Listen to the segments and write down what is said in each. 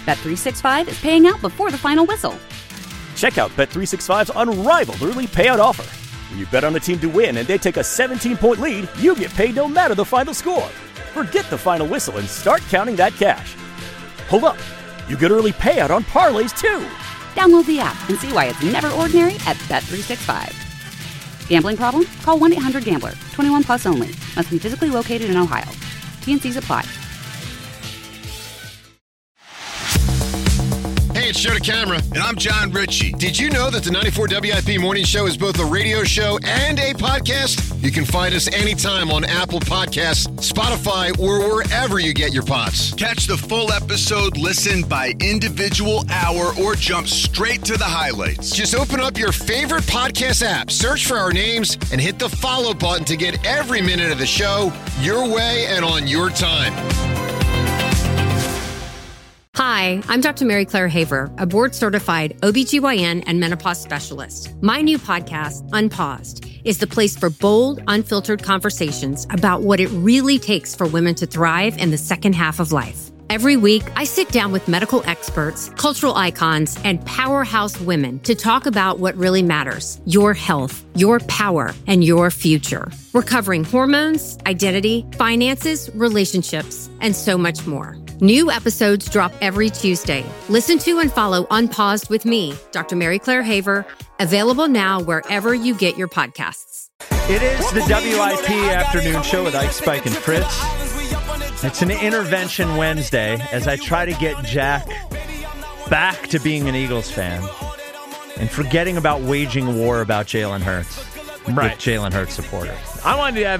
Bet365 is paying out before the final whistle. Check out Bet365's unrivaled early payout offer. When you bet on a team to win and they take a 17-point lead, you get paid no matter the final score. Forget the final whistle and start counting that cash. Hold up. You get early payout on parlays, too. Download the app and see why it's never ordinary at Bet365. Gambling problem? Call 1-800-GAMBLER. 21 plus only. Must be physically located in Ohio. T&Cs apply. Hey, it's Joe DeCamera. And I'm John Ritchie. Did you know that the 94 WIP Morning Show is both a radio show and a podcast? You can find us anytime on Apple Podcasts, Spotify, or wherever you get your pods. Catch the full episode, listen by individual hour, or jump straight to the highlights. Just open up your favorite podcast app, search for our names, and hit the follow button to get every minute of the show your way and on your time. Hi, I'm Dr. Mary Claire Haver, a board-certified OBGYN and menopause specialist. My new podcast, Unpaused, is the place for bold, unfiltered conversations about what it really takes for women to thrive in the second half of life. Every week, I sit down with medical experts, cultural icons, and powerhouse women to talk about what really matters: your health, your power, and your future. We're covering hormones, identity, finances, relationships, and so much more. New episodes drop every Tuesday. Listen to and follow Unpaused with me, Dr. Mary Claire Haver, available now wherever you get your podcasts. It is the WIP afternoon show with Ike, Spike, and Fritz. It's an intervention Wednesday as I try to get Jack back to being an Eagles fan and forgetting about waging a war about Jalen Hurts with Jalen Hurts supporters. I might need to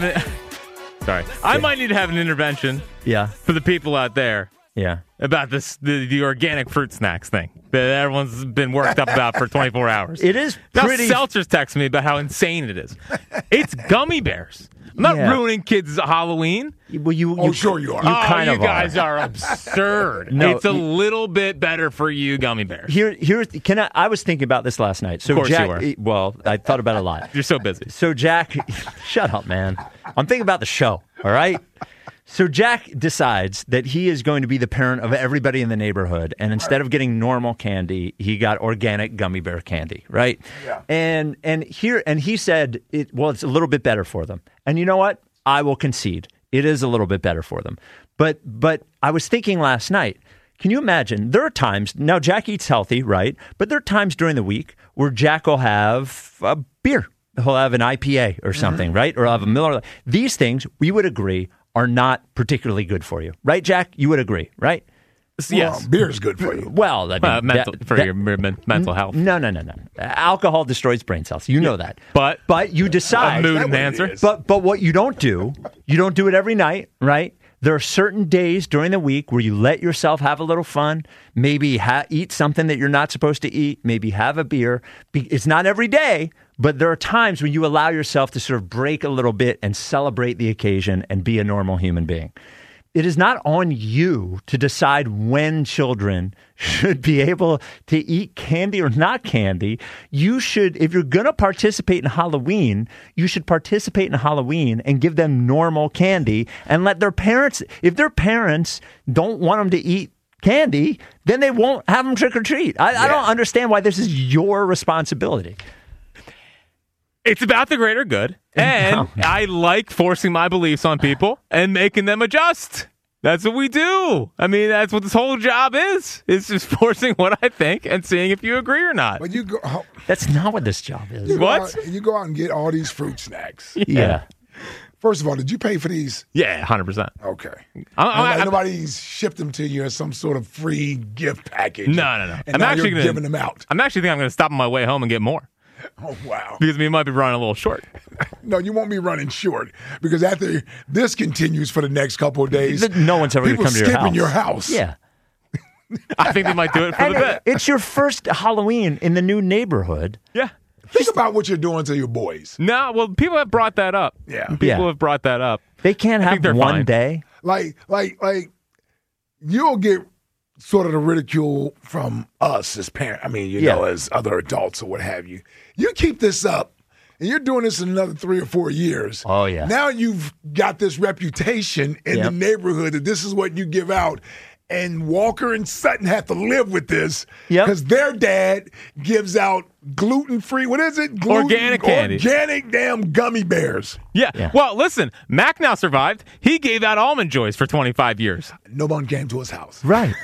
have an intervention. Yeah. For the people out there. Yeah. About the organic fruit snacks thing that everyone's been worked up about for 24 hours. It is pretty. Now Seltzer's texting me about how insane it is. It's gummy bears. I'm not ruining kids' Halloween. Well, sure you are. You guys are absurd. No, it's a little bit better for you, gummy bears. I was thinking about this last night. So of course Jack, you were. Well, I thought about it a lot. You're so busy. So Jack, shut up, man. I'm thinking about the show, all right? So Jack decides that he is going to be the parent of everybody in the neighborhood, and instead of getting normal candy, he got organic gummy bear candy, right? Yeah. And he said, it's a little bit better for them. And you know what? I will concede. It is a little bit better for them. But I was thinking last night, can you imagine? There are times, now Jack eats healthy, right? But there are times during the week where Jack will have a beer. He'll have an IPA or something, right? Or he'll have a Miller. These things, we would agree, are not particularly good for you. Right, Jack? You would agree, right? Yes. Well, beer is good for you. Well, I mean, your mental health. No. Alcohol destroys brain cells. You know that. But you decide. A mood enhancer. But what you don't do it every night, right? There are certain days during the week where you let yourself have a little fun, maybe eat something that you're not supposed to eat, maybe have a beer. It's not every day, but there are times when you allow yourself to sort of break a little bit and celebrate the occasion and be a normal human being. It is not on you to decide when children should be able to eat candy or not candy. You should, if you're going to participate in Halloween, you should participate in Halloween and give them normal candy and let their parents, if their parents don't want them to eat candy, then they won't have them trick or treat. I don't understand why this is your responsibility. It's about the greater good, and I like forcing my beliefs on people and making them adjust. That's what we do. I mean, that's what this whole job is. It's just forcing what I think and seeing if you agree or not. But you go. That's not what this job is. You go out and get all these fruit snacks. Yeah. First of all, did you pay for these? Yeah, 100%. Okay. Like nobody's shipped them to you as some sort of free gift package. No. And you're giving them out. I'm actually thinking I'm going to stop on my way home and get more. Oh, wow. Because we might be running a little short. No, you won't be running short. Because after this continues for the next couple of days, no one's ever going to come to your house. People skipping your house. Yeah. I think they might do it for the bit. It's your first Halloween in the new neighborhood. Yeah. Think about what you're doing to your boys. No, well, people have brought that up. Yeah. People have brought that up. They can't have one fine. day. Like you'll get sort of the ridicule from us as parents. I mean, you know, as other adults or what have you. You keep this up, and you're doing this in another 3 or 4 years. Oh, yeah. Now you've got this reputation in the neighborhood that this is what you give out. and Walker and Sutton have to live with this Yep. because their dad gives out gluten-free, what is it? Organic candy. Organic damn gummy bears. Yeah. Well, listen, Mac now survived. He gave out Almond Joys for 25 years. No one came to his house. Right.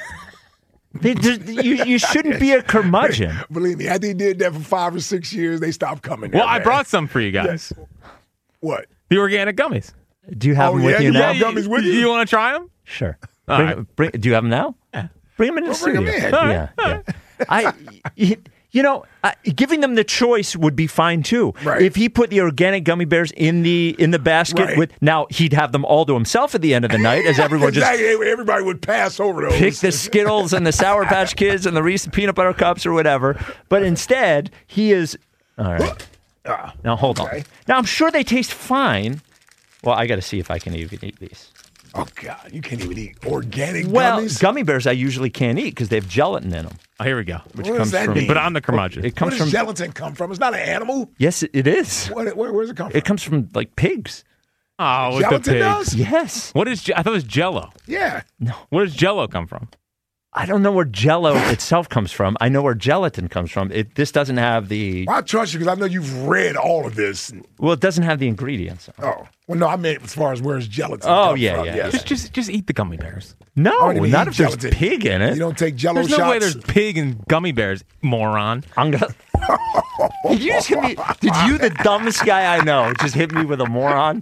You shouldn't be a curmudgeon. Believe me, after he did that for 5 or 6 years, they stopped coming. Well, there, I man. brought some for you guys. What? The organic gummies. Do you have them with you you now? brought gummies with you? You want to try them? Sure. All right. Do you have them now? Yeah. Bring them in the Bring studio. 'em in. Yeah. Giving them the choice would be fine too. Right. If he put the organic gummy bears in the basket Right. with, now he'd have them all to himself at the end of the night, as everyone just Exactly. Everybody would pass over those. pick the Skittles and the Sour Patch Kids and the Reese's peanut butter cups or whatever. But instead, he is all right. Now hold on. Now I'm sure they taste fine. Well, I got to see if I can even eat these. Oh God, you can't even eat organic Well, gummies. gummy bears I usually can't eat because they have gelatin in them. Oh, here we go. What comes does that from- mean? But I'm the curmudgeon. It Where comes does from gelatin come from? It's not an animal. yes, it is. Where's it come from? It comes from like pigs. Oh, with the Gelatin pigs. does? Yes. What is? I thought it was Jello. Yeah. Where does Jello come from? I don't know where Jello itself comes from. I know where gelatin comes from. This doesn't have the Well, I trust you because I know you've read all of this. well, it doesn't have the ingredients. Oh, well, no, I meant as far as where's gelatin. Oh, come yeah, from. yeah, Yes. Just eat the gummy bears. No, I don't even not eat if there's gelatin. pig in it. You don't take Jello There's shots. no way there's pig and gummy bears, moron. I'm gonna. Did you just hit me? Did you, the dumbest guy I know, just hit me with a moron?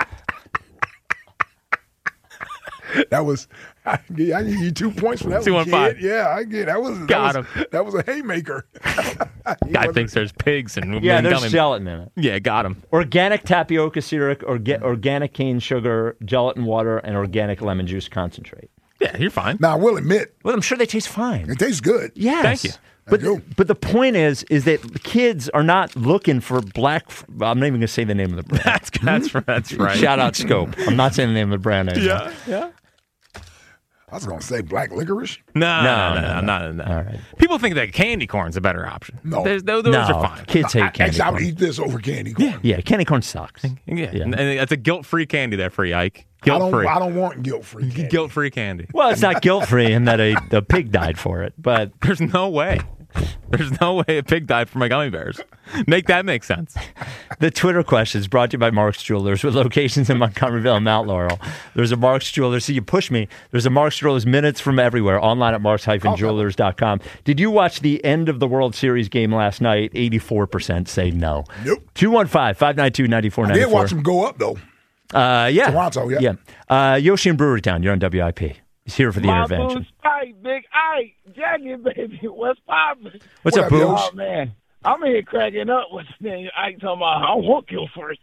That was. I give you 2 points for that 2-1-5. one, kid. Yeah, I get that was Got that was, him. That was a haymaker. Guy thinks there's pigs and Yeah, and there's gummy. gelatin in it. Yeah, got him. Organic tapioca syrup, organic cane sugar, gelatin water, and organic lemon juice concentrate. Yeah, you're fine. Now, I will admit, Well, I'm sure they taste fine. it tastes good. Yes. Thank you. But the point is that the kids are not looking for black. I'm not even going to say the name of the brand. That's right. Shout out Scope. I'm not saying the name of the brand anymore. Yeah. I was going to say black licorice. No, No. not in that. All right. People think that candy corn's a better option. No. Those No, are fine. kids hate candy Actually, I corn. would eat this over candy corn. Yeah, candy corn sucks. Yeah, Yeah. and it's a guilt-free candy there for you, Ike. I Guilt-free. don't want guilt-free candy. Guilt-free candy. Well, it's not guilt-free in that the pig died for it, but There's no way. There's no way a pig died for my gummy bears. Make that make sense. the Twitter question is brought to you by Mark's Jewelers with locations in Montgomeryville and Mount Laurel. There's a Mark's Jewelers. See, you push me. There's a Mark's Jewelers minutes from everywhere online at marks-jewelers.com. Did you watch the end of the World Series game last night? 84% say no. Nope. 215-592-9494. I did watch them go up, though. Yeah. Toronto, yeah. Yoshi in Brewerytown, you're on WIP. He's here for the intervention. Ike, Big Ike, Jackie, baby, what's poppin'? What's up, up, Booze? yo? Oh, man. I'm here cracking up with this name. Ike talking about, I want guilt-free.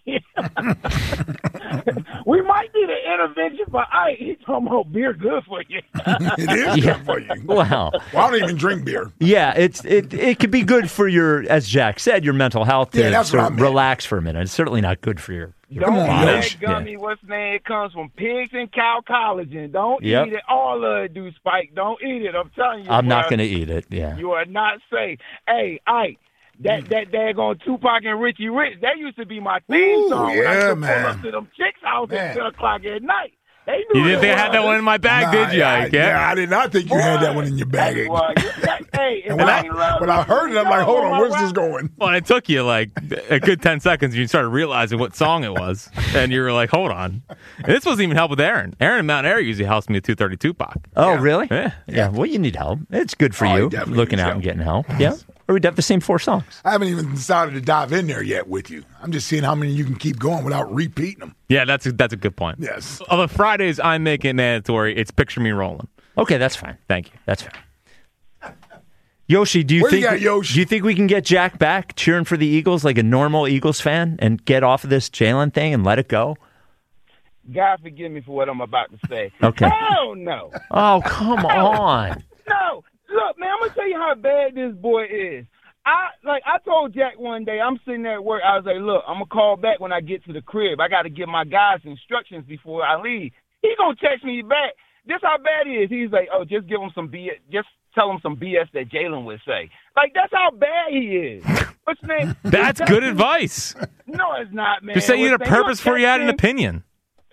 We might need an intervention for Ike. He talking about beer good for you. It is Yeah. good for you. Wow. Well, I don't even drink beer. Yeah, it could be good for your, as Jack said, your mental health to Yeah, that's what sort I of meant. relax for a minute. It's certainly not good for your Don't eat body. that gummy. What's the name? It comes from pigs and cow collagen. Don't Yep. eat it. All of it do, Spike. Don't eat it. I'm telling you. I'm not bruh. going to eat it. Yeah. You are not safe. Hey, Ike, that daggone Tupac and Richie Rich, that used to be my theme Ooh, song when I yeah, used to man. pull up to them chicks' house Man. at 10 o'clock at night. They knew You didn't it think I had that was. one in my bag, did you, Ike? Yeah, I did not think you had that one in your bag. Hey, boy, hey, if And when ain't love I heard it, I'm like, hold on, where's this going? Well, it took you like a good 10 seconds and you started realizing what song it was. And you were like, hold on. And this wasn't even help with Aaron. Aaron in Mount Air usually helps me at 232 Tupac. Oh, really? Yeah. Yeah. Well, you need help. It's good for Oh, you you definitely looking need out help. and getting help. Yeah. Or we'd have the same 4 songs. I haven't even decided to dive in there yet with you. I'm just seeing how many you can keep going without repeating them. Yeah, that's a good point. Yes. On the Fridays, I make it mandatory. It's Picture Me Rolling. Okay, that's fine. Thank you. That's fine. Yoshi, do you Where you think got, Yoshi? do you think we can get Jack back cheering for the Eagles like a normal Eagles fan and get off of this Jalen thing and let it go? God forgive me for what I'm about to say. Okay. Hell no. Oh, come on. No. Look, man, I'm going to tell you how bad this boy is. I told Jack one day, I'm sitting there at work, I was like, look, I'm going to call back when I get to the crib. I got to give my guys instructions before I leave. He going to text me back. This how bad he is. He's like, oh, just give him some BS. Just tell him some BS that Jalen would say. Like, that's how bad he is. What's his name? That's good advice. No, it's not, man. Just say you had a What's his name? purpose before you had an Text him. opinion.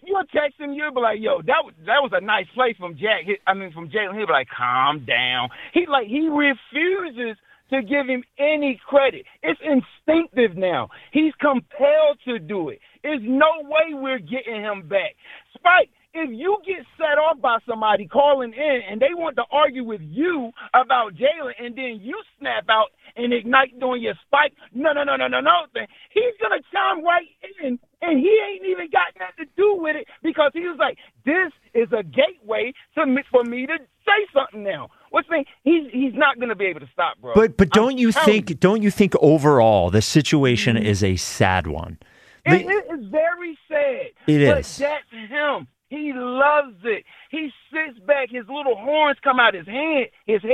you'll text him, you'll be like, yo, that was a nice play from from Jalen. He'll be like, calm down. He refuses to give him any credit. It's instinctive now. He's compelled to do it. There's no way we're getting him back. Spike, if you get set off by somebody calling in and they want to argue with you about Jalen and then you snap out and ignite doing your Spike, no thing, he's going to chime right in and he ain't even got nothing to do with it because he was like, this is a gateway for me to say something now. What's the thing? He's not going to be able to stop, bro. But don't you think overall the situation is a sad one? It is very sad. It but is. That's him. He loves it. He sits back. His little horns come out his head.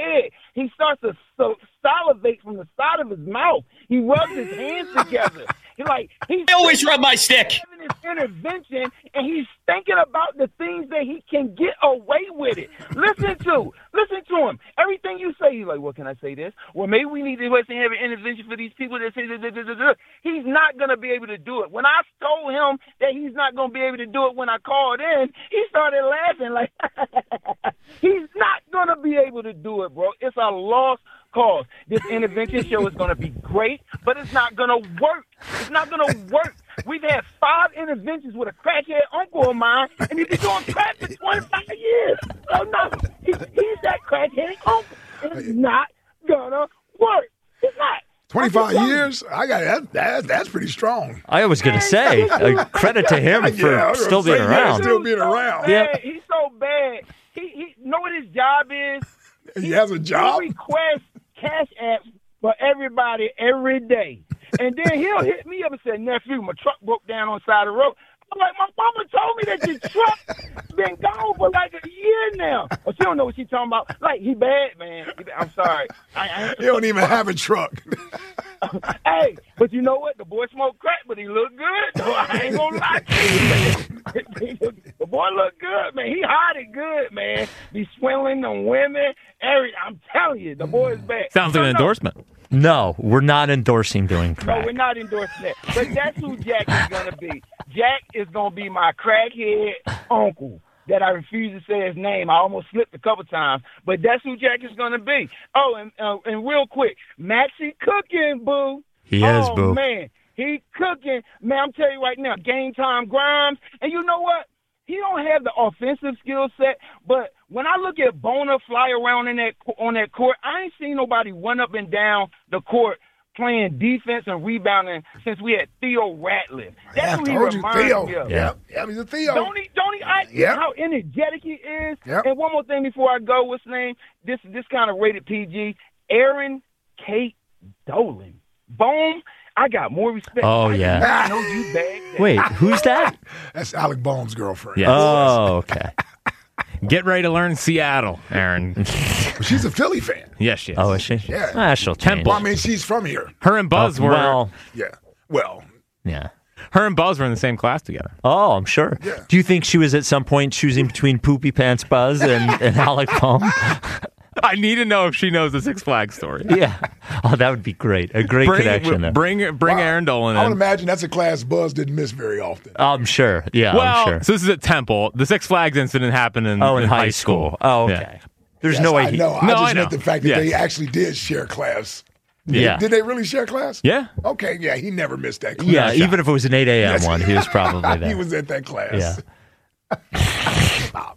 He starts to salivate from the side of his mouth. He rubs his hands together. I always rub my stick. Having his intervention, and he's thinking about the things that he can get away with it. Listen to him. Everything you say, he's like, well, can I say this? Well, maybe we need to have an intervention for these people that say this. He's not going to be able to do it. When I told him that he's not going to be able to do it when I called in, he started laughing like, he's not going to be able to do it, bro. It's a lost cause. This intervention show is going to be great, but it's not going to work. It's not going to work. We've had 5 interventions with a crackhead uncle of mine, and he's been doing crack for 25 years. So, no, he's that crackhead uncle. It's not going to work. It's not. 25 years? That's pretty strong. I was going to say, credit to him for still being around. Still being around. Yeah. He's so bad. He know what his job is? He has a job? He requests cash apps for everybody every day. And then he'll hit me up and say, nephew, my truck broke down on the side of the road. I'm like, my mama told me that your truck been gone for like a year now. Well, she don't know what she's talking about. Like, he bad, man. I'm sorry. He don't even have a truck. Hey, but you know what? The boy smoked crack, but he look good. So I ain't gonna lie to you, man. The boy look good, man. He hot and good, man. Be swindling on women. I'm telling you, the boy's back. Sounds like an endorsement. No, we're not endorsing doing crack. No, we're not endorsing that. But that's who Jack is going to be. Jack is going to be my crackhead uncle that I refuse to say his name. I almost slipped a couple times. But that's who Jack is going to be. Oh, and real quick, Maxie cooking, boo. He is, boo. Oh, man. He cooking. Man, I'm telling you right now, game time Grimes. And you know what? He don't have the offensive skill set, but when I look at Bona fly around on that court, I ain't seen nobody run up and down the court playing defense and rebounding since we had Theo Ratliff. That's what he reminds me of. Yeah, he's a Theo. Don't he? How energetic he is. Yep. And one more thing before I go, what's his name? This kind of rated PG. Aaron Kate Dolan. Boom. I got more respect. Oh, yeah. I know you bagged. Wait, who's that? That's Alec Bohm's girlfriend. Yes. Oh, okay. Get ready to learn Seattle, Aaron. She's a Philly fan. Yes, she is. Oh, is she? Yeah. She'll change. Well, I mean, she's from here. Her and Buzz were. Well, Yeah. Well, yeah. Her and Buzz were in the same class together. Oh, I'm sure. Yeah. Do you think she was at some point choosing between Poopy Pants Buzz and Alec Bohm? I need to know if she knows the Six Flags story. Yeah. Oh, that would be great. A great connection there. Bring Aaron Dolan I would in. imagine that's a class Buzz didn't miss very often. I'm sure. Yeah, Well, I'm sure. so this is at Temple. The Six Flags incident happened in high school. Oh, okay. Yeah. There's Yes, no way I know. I just know. meant the fact that Yes. they actually did share class. Yeah. Did they really share class? Yeah. Okay, yeah, he never missed that class. Yeah, even if it was an 8 a.m. one, he was probably there. He was at that class. Yeah. Oh,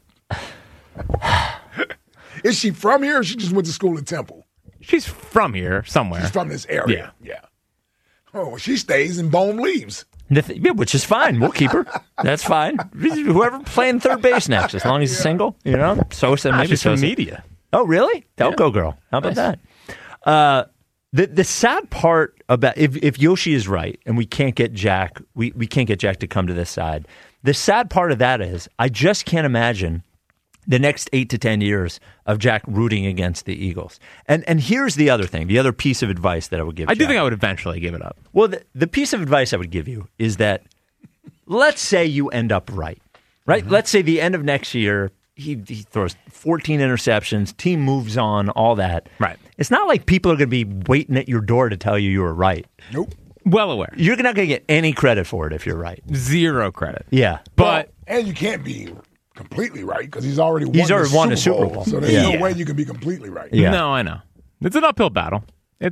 man. Is she from here or she just went to school in Temple? She's from here somewhere. She's from this area. Yeah. Oh, well, she stays and Bohm leaves. Yeah, which is fine. We'll keep her. That's fine. Whoever playing third base next, as long as he's single, Sosa, maybe She's from Sosa. media. Oh, really? Go, girl. How about that? The sad part about if Yoshi is right and we can't get Jack, we can't get Jack to come to this side. The sad part of that is I just can't imagine the next 8 to 10 years of Jack rooting against the Eagles. And here's the other thing, the other piece of advice that I would give I Jack. do think I would eventually give it up. Well, the piece of advice I would give you is that let's say you end up right? Mm-hmm. Let's say the end of next year, he throws 14 interceptions, team moves on, all that. Right. It's not like people are going to be waiting at your door to tell you were right. Nope. Well aware. You're not going to get any credit for it if you're right. Zero credit. Yeah. But and you can't be completely right because he's already won a Super Bowl. So there's no way you can be completely right. Yeah. No, I know. It's an uphill battle.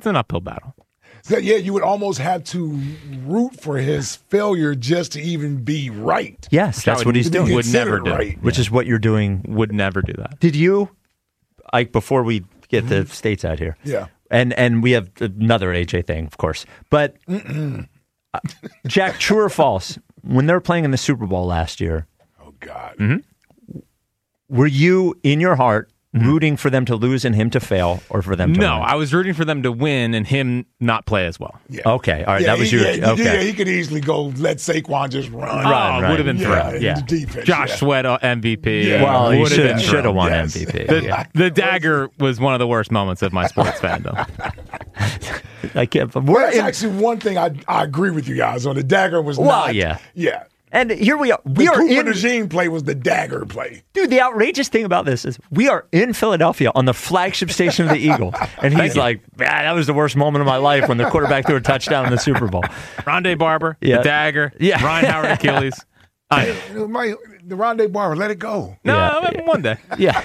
So, you would almost have to root for his failure just to even be right. Yes, that's what he's doing. Would never do. Right. Which is what you're doing. Would never do that. Did you, Ike, before we get the states out here? Yeah. And we have another AJ thing, of course. But, Jack, true or false, when they were playing in the Super Bowl last year. Oh, God. Mm-hmm. Were you, in your heart, rooting for them to lose and him to fail, or for them to win? I was rooting for them to win and him not play as well. Yeah. Okay, all right, that was your... okay. Yeah, he could easily go, let Saquon just run. Right. Would have been thrilled. Yeah. Defense, Josh Sweat MVP. Yeah. Well, he should have won MVP. The dagger was one of the worst moments of my sports fandom. I can't... That's actually one thing I agree with you guys on. The dagger was not... yeah. Yeah. And here we are. The Cooper DeJean play was the dagger play. Dude, the outrageous thing about this is we are in Philadelphia on the flagship station of the Eagles. And he's like, that was the worst moment of my life when the quarterback threw a touchdown in the Super Bowl. Rondé Barber, the dagger, Ryan Howard Achilles. The Rondé Barber, let it go. No, one day. Yeah.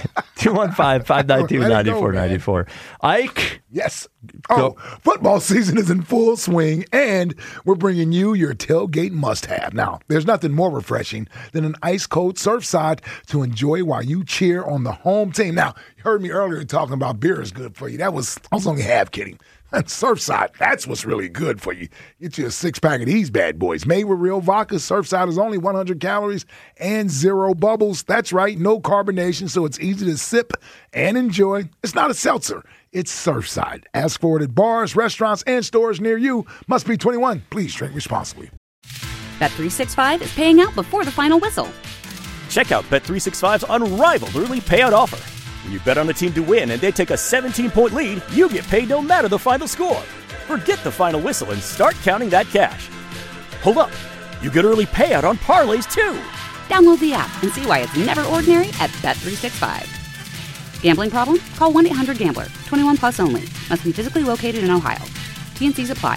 215-592-9494. Ike. Yes. Football season is in full swing, and we're bringing you your tailgate must-have. Now, there's nothing more refreshing than an ice-cold Surfside to enjoy while you cheer on the home team. Now, you heard me earlier talking about beer is good for you. I was only half kidding. Surfside, that's what's really good for you. Get you a 6-pack of these bad boys. Made with real vodka, Surfside is only 100 calories and 0 bubbles. That's right, no carbonation, so it's easy to sip and enjoy. It's not a seltzer. It's Surfside. Ask for it at bars, restaurants, and stores near you. Must be 21. Please drink responsibly. Bet365 is paying out before the final whistle. Check out Bet365's unrivaled early payout offer. When you bet on a team to win and they take a 17-point lead, you get paid no matter the final score. Forget the final whistle and start counting that cash. Hold up. You get early payout on parlays, too. Download the app and see why it's never ordinary at Bet365. Gambling problem? Call 1-800-GAMBLER. 21 plus only. Must be physically located in Ohio. T&Cs apply.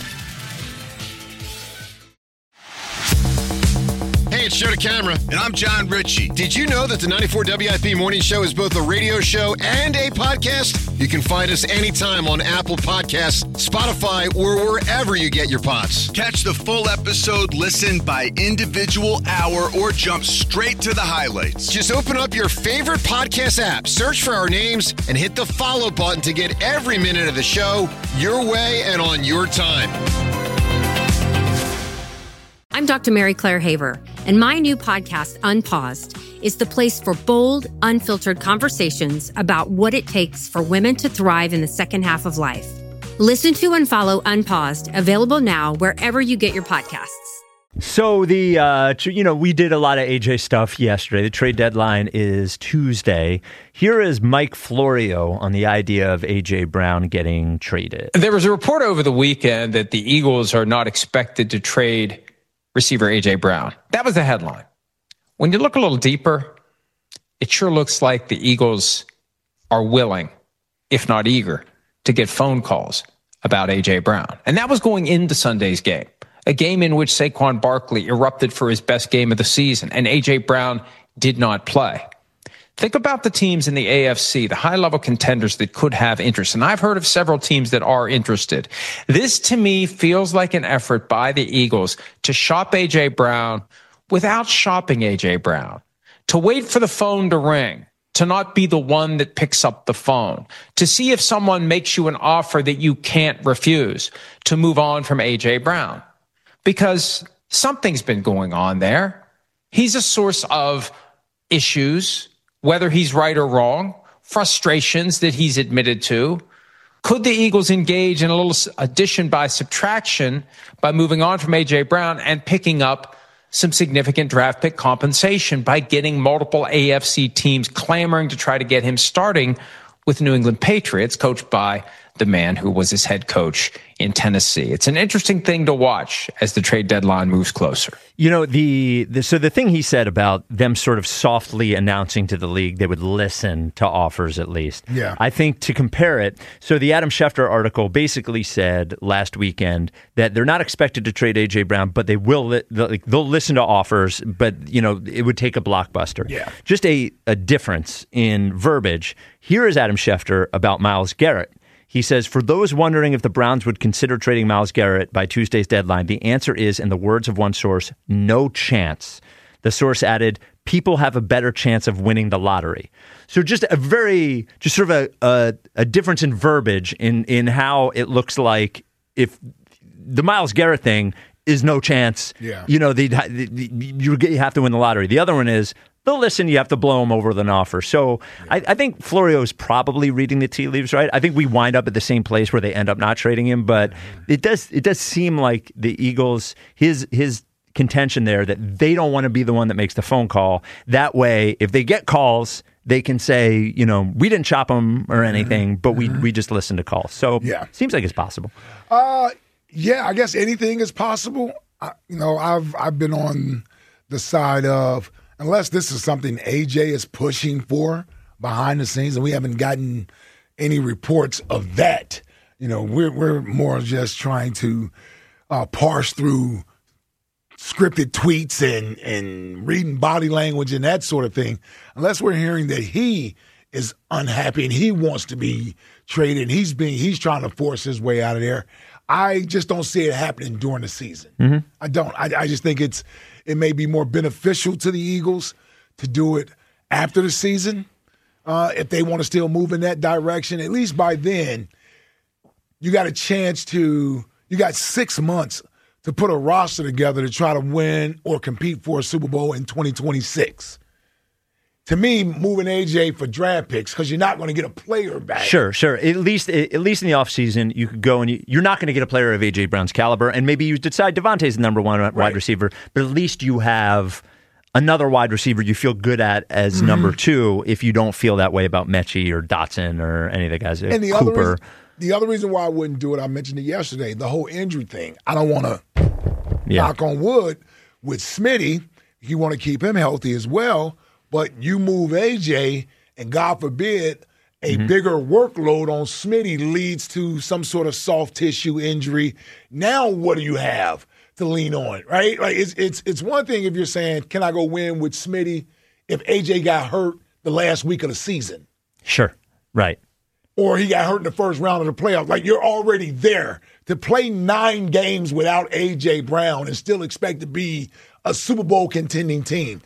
Hey, it's Joe DeCamara. And I'm John Ritchie. Did you know that the 94 WIP Morning Show is both a radio show and a podcast? You can find us anytime on Apple Podcasts, Spotify, or wherever you get your pods. Catch the full episode, listen by individual hour, or jump straight to the highlights. Just open up your favorite podcast app, search for our names, and hit the follow button to get every minute of the show your way and on your time. I'm Dr. Mary Claire Haver, and my new podcast, Unpaused, is the place for bold, unfiltered conversations about what it takes for women to thrive in the second half of life. Listen to and follow Unpaused, available now wherever you get your podcasts. So we did a lot of AJ stuff yesterday. The trade deadline is Tuesday. Here is Mike Florio on the idea of AJ Brown getting traded. There was a report over the weekend that the Eagles are not expected to trade receiver AJ Brown. That was the headline. When you look a little deeper, it sure looks like the Eagles are willing, if not eager, to get phone calls about AJ Brown. And that was going into Sunday's game, a game in which Saquon Barkley erupted for his best game of the season, and AJ Brown did not play. Think about the teams in the AFC, the high-level contenders that could have interest. And I've heard of several teams that are interested. This, to me, feels like an effort by the Eagles to shop A.J. Brown without shopping A.J. Brown, to wait for the phone to ring, to not be the one that picks up the phone, to see if someone makes you an offer that you can't refuse, to move on from A.J. Brown. Because something's been going on there. He's a source of issues, whether he's right or wrong, frustrations that he's admitted to. Could the Eagles engage in a little addition by subtraction by moving on from A.J. Brown and picking up some significant draft pick compensation by getting multiple AFC teams clamoring to try to get him starting with New England Patriots, coached by the man who was his head coach in Tennessee. It's an interesting thing to watch as the trade deadline moves closer. You know, so the thing he said about them sort of softly announcing to the league they would listen to offers at least. Yeah. I think to compare it, so the Adam Schefter article basically said last weekend that they're not expected to trade A.J. Brown, but they'll listen to offers, but, you know, it would take a blockbuster. Yeah. Just a difference in verbiage. Here is Adam Schefter about Myles Garrett. He says, for those wondering if the Browns would consider trading Myles Garrett by Tuesday's deadline, the answer is, in the words of one source, no chance. The source added, people have a better chance of winning the lottery. So just sort of a difference in verbiage in how it looks like if the Myles Garrett thing is no chance. Yeah. You know, you have to win the lottery. The other one is, they'll listen, you have to blow them over with an offer. So I think Florio is probably reading the tea leaves, right? I think we wind up at the same place where they end up not trading him, but it does seem like the Eagles, his contention there that they don't want to be the one that makes the phone call. That way, if they get calls, they can say, you know, we didn't chop them or anything, but we just listened to calls. So seems like it's possible. Yeah, I guess anything is possible. I've been on the side of, unless this is something AJ is pushing for behind the scenes, and we haven't gotten any reports of that. You know, we're more just trying to parse through scripted tweets and reading body language and that sort of thing. Unless we're hearing that he is unhappy and he wants to be traded, and he's trying to force his way out of there. I just don't see it happening during the season. Mm-hmm. I don't. I just think it may be more beneficial to the Eagles to do it after the season if they want to still move in that direction. At least by then, you got a chance you got 6 months to put a roster together to try to win or compete for a Super Bowl in 2026. To me, moving AJ for draft picks, because you're not going to get a player back. Sure. At least in the offseason, you could go and you're not going to get a player of A.J. Brown's caliber, and maybe you decide Devontae's the number one wide receiver, but at least you have another wide receiver you feel good at as number two if you don't feel that way about Mechie or Dotson or any of the guys. And Cooper. The other reason why I wouldn't do it, I mentioned it yesterday, the whole injury thing. I don't want to knock on wood with Smitty. You want to keep him healthy as well. But you move AJ, and God forbid, a bigger workload on Smitty leads to some sort of soft tissue injury. Now what do you have to lean on, right? Like it's one thing if you're saying, can I go win with Smitty if AJ got hurt the last week of the season? Sure, right. Or he got hurt in the first round of the playoffs. Like, you're already there. To play 9 games without A.J. Brown and still expect to be a Super Bowl contending team,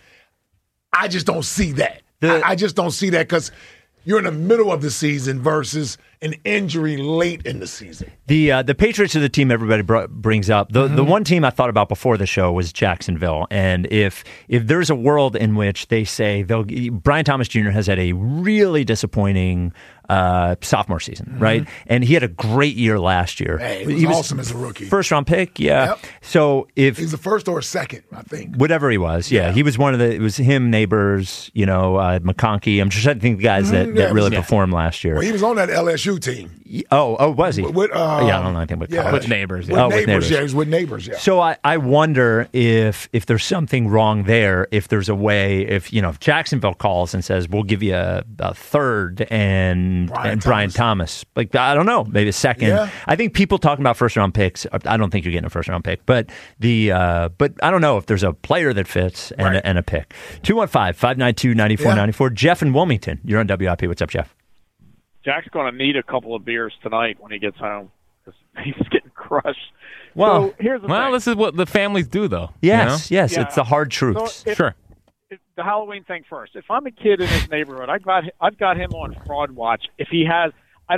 I just don't see that. I just don't see that because you're in the middle of the season versus an injury late in the season. The Patriots are the team everybody brings up. The one team I thought about before the show was Jacksonville. And if there's a world in which they say Brian Thomas Jr. has had a really disappointing sophomore season, right? And he had a great year last year. Hey, he was awesome as a rookie. First round pick, yeah. Yep. So if he's the first or second, I think. Whatever he was, yeah. He was one of it was him, Neighbors, McConkey. I'm just trying to think of the guys that really performed last year. Well, he was on that LSU team. Oh, was he? I don't know anything about college. With Neighbors. With Neighbors, yeah. He was with Neighbors, yeah. So I wonder if there's something wrong there, if there's a way, if Jacksonville calls and says, we'll give you a third and Brian Thomas. Like, I don't know, maybe a second. Yeah. I think people talking about first-round picks, I don't think you're getting a first-round pick, but but I don't know if there's a player that fits and a pick. 215-592-9494. Jeff in Wilmington. You're on WIP. What's up, Jeff? Jack's going to need a couple of beers tonight when he gets home because he's getting crushed. Well, so here's the thing. This is what the families do, though. Yes, Yeah. it's the hard truths. So Sure. The Halloween thing first. If I'm a kid in his neighborhood, I've got him on fraud watch. If he has,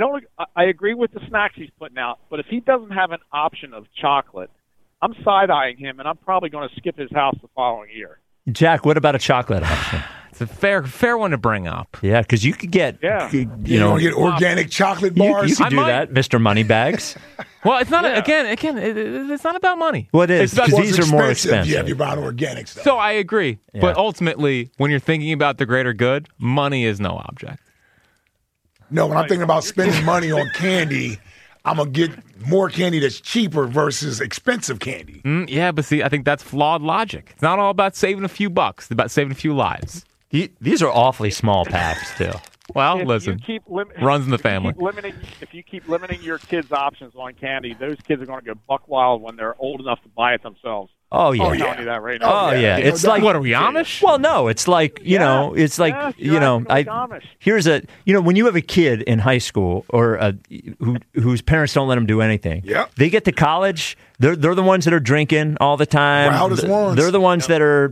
I agree with the snacks he's putting out, but if he doesn't have an option of chocolate, I'm side-eyeing him, and I'm probably going to skip his house the following year. Jack, what about a chocolate option? It's a fair one to bring up. Yeah, because you could get, you get organic chocolate bars. You could do that, Mr. Moneybags. Well, it's not again. It's not about money. Well, it is because these are more expensive. Yeah, you're buying organic stuff. So I agree, but ultimately, when you're thinking about the greater good, money is no object. No, when I'm thinking about spending money on candy, I'm going to get more candy that's cheaper versus expensive candy. Yeah, but see, I think that's flawed logic. It's not all about saving a few bucks. It's about saving a few lives. These are awfully small packs, too. Well, If listen, you keep runs in the family. If you keep limiting your kids' options on candy, those kids are going to go buck wild when they're old enough to buy it themselves. Oh, yeah. I'm telling you that right now. Oh, yeah. It's like, what are we, Amish? Well, no, it's like, it's like, Amish. here's when you have a kid in high school or whose parents don't let them do anything, they get to college, they're the ones that are drinking all the time. Proudest ones. They're the ones that are,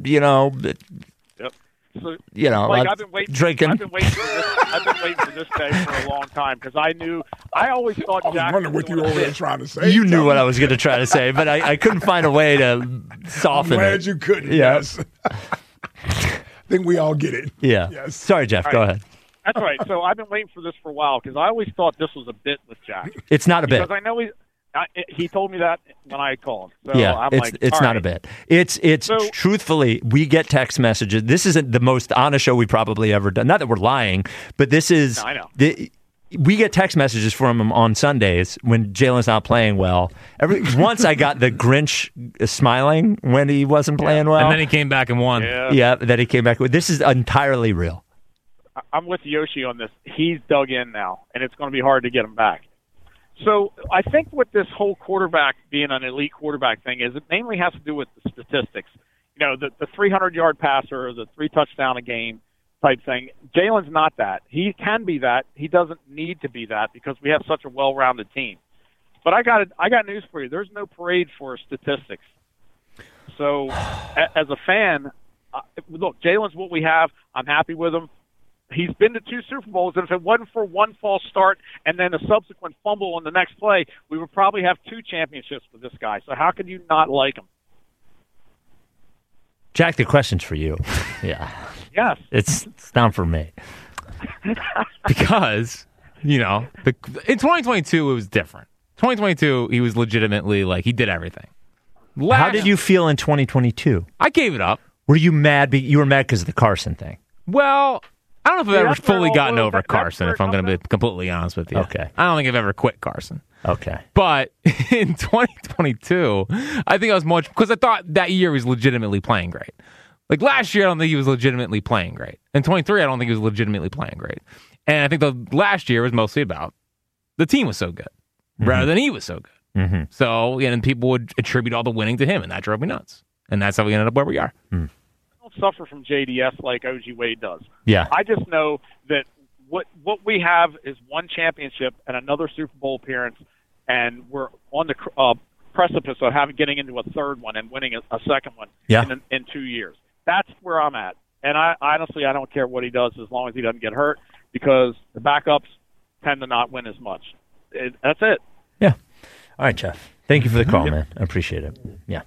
So, I've been drinking. I've been waiting for this day for a long time because I always thought Jack. I was wondering what you were over there trying to say. You knew what I was going to try to say, but I couldn't find a way to soften I'm glad it. you couldn't. Yeah. Yes. I think we all get it. Yeah. Yes. Sorry, Jeff. Go ahead. That's right. So I've been waiting for this for a while because I always thought this was a bit with Jack. It's not a bit. Because I know he told me that when I called. So Yeah, I'm it's not a bit. It's truthfully, we get text messages. This isn't the most honest show we've probably ever done. Not that we're lying, but this is. No, I know. We get text messages from him on Sundays when Jalen's not playing well. Once I got the Grinch smiling when he wasn't playing well, and then he came back and won. Yeah, then he came back. This is entirely real. I'm with Yoshi on this. He's dug in now, and it's going to be hard to get him back. So I think with this whole quarterback being an elite quarterback thing is it mainly has to do with the statistics. You know, the 300-yard passer or the 3 touchdown a game type thing. Jalen's not that. He can be that. He doesn't need to be that because we have such a well-rounded team. But I got news for you. There's no parade for statistics. So as a fan, look, Jalen's what we have. I'm happy with him. He's been to 2 Super Bowls, and if it wasn't for one false start and then a subsequent fumble on the next play, we would probably have 2 championships with this guy. So how could you not like him? Jack, the question's for you. Yeah. Yes. It's down for me. Because, in 2022, it was different. 2022, he was legitimately, he did everything. How did you feel in 2022? I gave it up. Were you mad? You were mad because of the Carson thing? Well, I don't know if I've ever fully gotten over Carson, if I'm going to be completely honest with you. Okay. I don't think I've ever quit Carson. Okay. But in 2022, I think I was much, because I thought that year he was legitimately playing great. Like last year, I don't think he was legitimately playing great. In 23, I don't think he was legitimately playing great. And I think the last year was mostly about the team was so good, rather than he was so good. Mm-hmm. So, and people would attribute all the winning to him, and that drove me nuts. And that's how we ended up where we are. Mm. Don't suffer from JDS like OG Wade does. Yeah. I just know that what we have is one championship and another Super Bowl appearance, and we're on the precipice of getting into a third one and winning a second one in 2 years. That's where I'm at. And I honestly don't care what he does as long as he doesn't get hurt because the backups tend to not win as much. That's it. Yeah. All right, Jeff. Thank you for the call, man. I appreciate it. Yeah.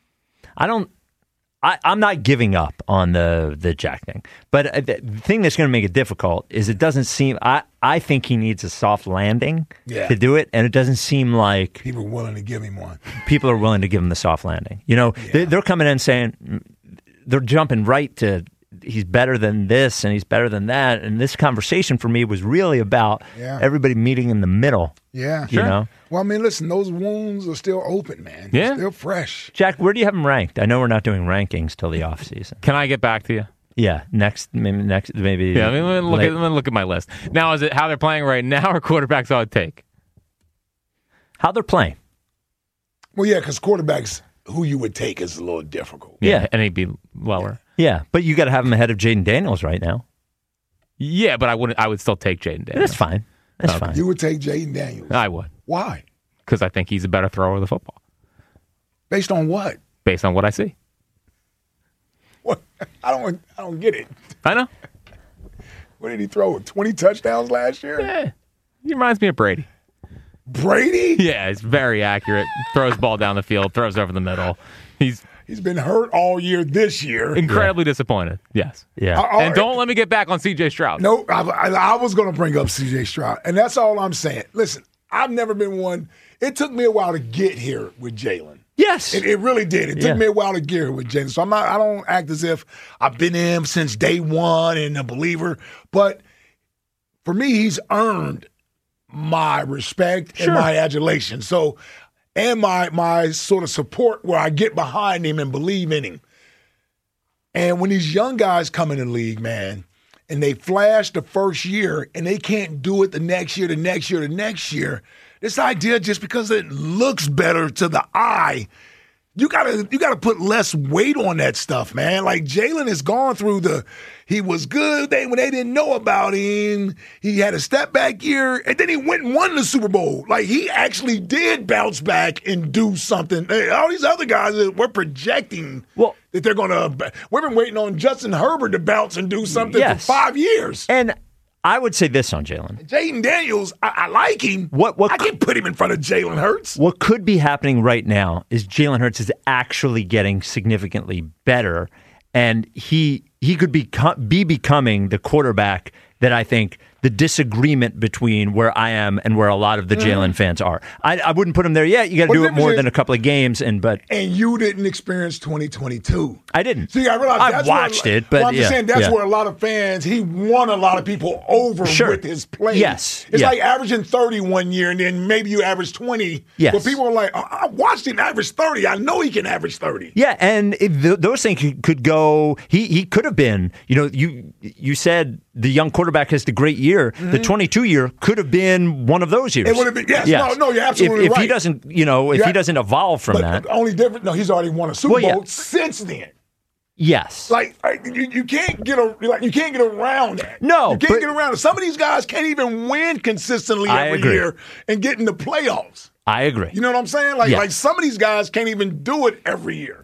I'm not giving up on the Jack thing. But the thing that's going to make it difficult is it doesn't seem I think he needs a soft landing to do it, and it doesn't seem like people are willing to give him one. People are willing to give him the soft landing. They're coming in saying they're jumping right to he's better than this and he's better than that. And this conversation for me was really about everybody meeting in the middle. Yeah. You know? Well, I mean, listen, those wounds are still open, man. Yeah. They're still fresh. Jack, where do you have them ranked? I know we're not doing rankings till the off season. Can I get back to you? Yeah, maybe. Yeah, let me look at my list. Now, is it how they're playing right now or quarterbacks I would take? How they're playing. Well, yeah, because quarterbacks who you would take is a little difficult. Yeah. And he'd be lower. Yeah, but you got to have him ahead of Jaden Daniels right now. Yeah, but I would still take Jaden Daniels. That's fine. That's fine. You would take Jaden Daniels. I would. Why? Because I think he's a better thrower of the football. Based on what? Based on what I see. What? I don't get it. I know. What did he throw? 20 touchdowns last year? Yeah. He reminds me of Brady. Brady? Yeah, he's very accurate. Throws the ball down the field, throws over the middle. He's been hurt all year this year. Incredibly disappointed. Yes. Yeah. And don't let me get back on C.J. Stroud. No, I was going to bring up C.J. Stroud, and that's all I'm saying. Listen, I've never been one. It took me a while to get here with Jalen. Yes. It really did. It took me a while to get here with Jalen. So I don't act as if I've been in him since day one and a believer. But for me, he's earned my respect and my adulation. So, and my sort of support where I get behind him and believe in him. And when these young guys come in the league, man, and they flash the first year and they can't do it the next year, this idea just because it looks better to the eye, you gotta put less weight on that stuff, man. Like Jalen has gone through he was good when they didn't know about him. He had a step back year, and then he went and won the Super Bowl. Like he actually did bounce back and do something. Hey, all these other guys we're projecting that they're gonna. We've been waiting on Justin Herbert to bounce and do something for 5 years. And I would say this on Jalen. Jaden Daniels, I like him. I can put him in front of Jalen Hurts. What could be happening right now is Jalen Hurts is actually getting significantly better, and he could be becoming the quarterback that I think the disagreement between where I am and where a lot of the Jalen fans are. I wouldn't put him there yet. You got to do it more than a couple of games. And you didn't experience 2022. I didn't. See, I realized I watched it, but I'm just saying that's where a lot of fans, he won a lot of people over with his play. Yes. It's like averaging 30 one year and then maybe you average 20. Yes. But people are like, I watched him average 30. I know he can average 30. Yeah, and those things could go. He could have been. You said the young quarterback has the great year. The 22 year could have been one of those years. It would have been. Yes. No, you're absolutely if right. He doesn't, he doesn't evolve from that. The only difference, he's already won a Super Bowl since then. Yes. Like you can't get around that. No, you can't get around it. Some of these guys can't even win consistently every year and get in the playoffs. I agree. You know what I'm saying? Like some of these guys can't even do it every year.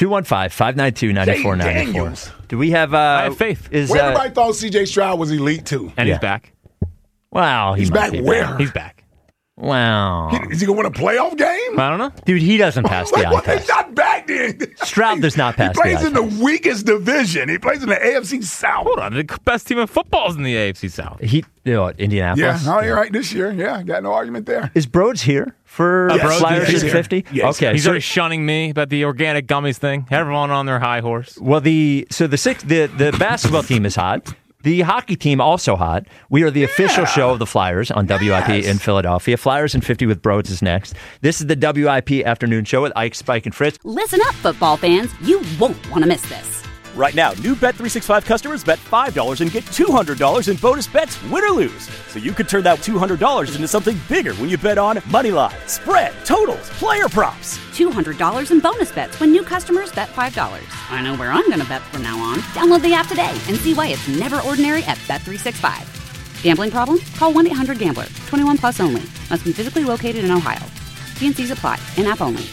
215-592-9494. Do we have? I have faith. Everybody thought C.J. Stroud was elite too, and he's back. Wow, he's back where? He's back. Wow. Is he going to win a playoff game? I don't know. Dude, he doesn't pass the eye test. He's not back then. Stroud does not pass the eye test. He plays in the weakest division. He plays in the AFC South. Hold on. The best team in football is in the AFC South. Indianapolis? Yeah, you're right this year. Yeah, got no argument there. Is Broads here for Flyers in 50? Yes. Okay. He's already shunning me about the organic gummies thing. Everyone on their high horse. Well, the basketball team is hot. The hockey team also hot. We are the official show of the Flyers on WIP in Philadelphia. Flyers in 50 with Broads is next. This is the WIP afternoon show with Ike, Spike, and Fritz. Listen up, football fans. You won't want to miss this. Right now, new Bet365 customers bet $5 and get $200 in bonus bets, win or lose. So you could turn that $200 into something bigger when you bet on moneyline, spread, totals, player props. $200 in bonus bets when new customers bet $5. I know where I'm going to bet from now on. Download the app today and see why it's never ordinary at Bet365. Gambling problem? Call 1-800-GAMBLER. 21 plus only. Must be physically located in Ohio. T&Cs apply. In-app only.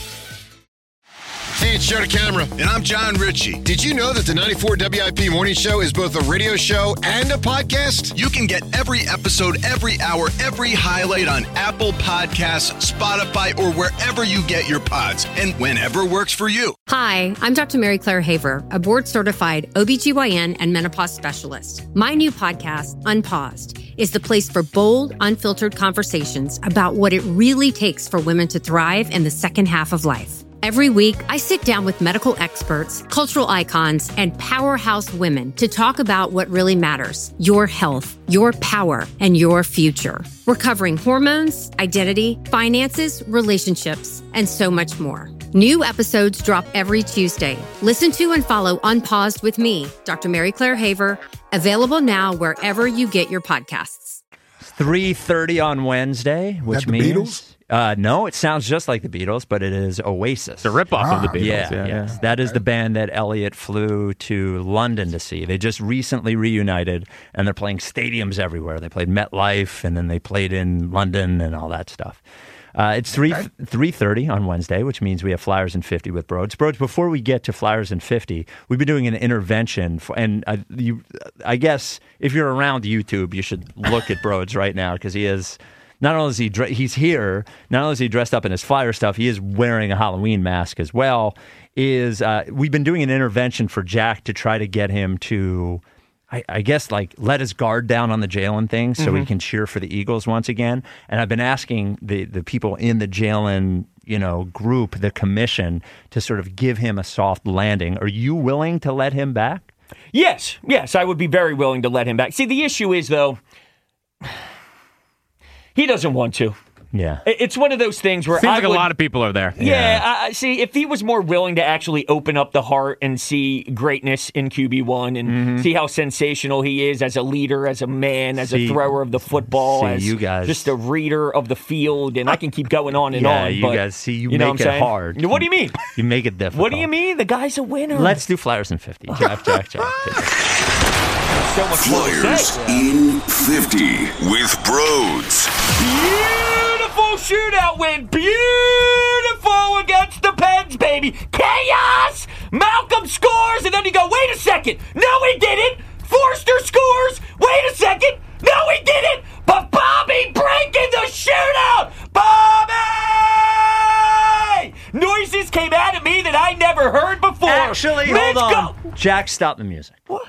Hey, it's Joe DeCamara. And I'm John Ritchie. Did you know that the 94 WIP Morning Show is both a radio show and a podcast? You can get every episode, every hour, every highlight on Apple Podcasts, Spotify, or wherever you get your pods, and whenever works for you. Hi, I'm Dr. Mary Claire Haver, a board-certified OBGYN and menopause specialist. My new podcast, Unpaused, is the place for bold, unfiltered conversations about what it really takes for women to thrive in the second half of life. Every week, I sit down with medical experts, cultural icons, and powerhouse women to talk about what really matters: your health, your power, and your future. We're covering hormones, identity, finances, relationships, and so much more. New episodes drop every Tuesday. Listen to and follow Unpaused with me, Dr. Mary Claire Haver, available now wherever you get your podcasts. 3:30 on Wednesday, which means... Beatles? No, it sounds just like the Beatles, but it is Oasis. The ripoff of the Beatles. Yeah. That is the band that Elliot flew to London to see. They just recently reunited, and they're playing stadiums everywhere. They played MetLife, and then they played in London and all that stuff. It's 3:30 on Wednesday, which means we have Flyers in 50 with Broads. Broads, before we get to Flyers in 50, we've been doing an intervention. I guess if you're around YouTube, you should look at Broads right now, because he is... Not only is he's here, not only is he dressed up in his Flyer stuff, he is wearing a Halloween mask as well. We've been doing an intervention for Jack to try to get him to, I guess, like let his guard down on the Jalen thing so he can cheer for the Eagles once again. And I've been asking the people in the Jalen group, the commission, to sort of give him a soft landing. Are you willing to let him back? Yes, I would be very willing to let him back. See, the issue is, though, He doesn't want to. Yeah. It's one of those things where Seems like a lot of people are there. Yeah, see, if he was more willing to actually open up the heart and see greatness in QB1 and see how sensational he is as a leader, as a man, as a thrower of the football, as you guys, just a reader of the field, and I can keep going on and on. Yeah, you guys, see, you know make it hard. What do you mean? You make it difficult. What do you mean? The guy's a winner. Let's do Flyers in 50. Jack. So much Flyers in 50 with Broads. Beautiful shootout win. Beautiful against the Pens, baby. Chaos. Malcolm scores, and then you go, wait a second. No, he didn't. Forster scores. Wait a second. No, he didn't. But Bobby breaking the shootout. Bobby! Noises came out of me that I never heard before. Actually, hold on. Jack, stop the music. What?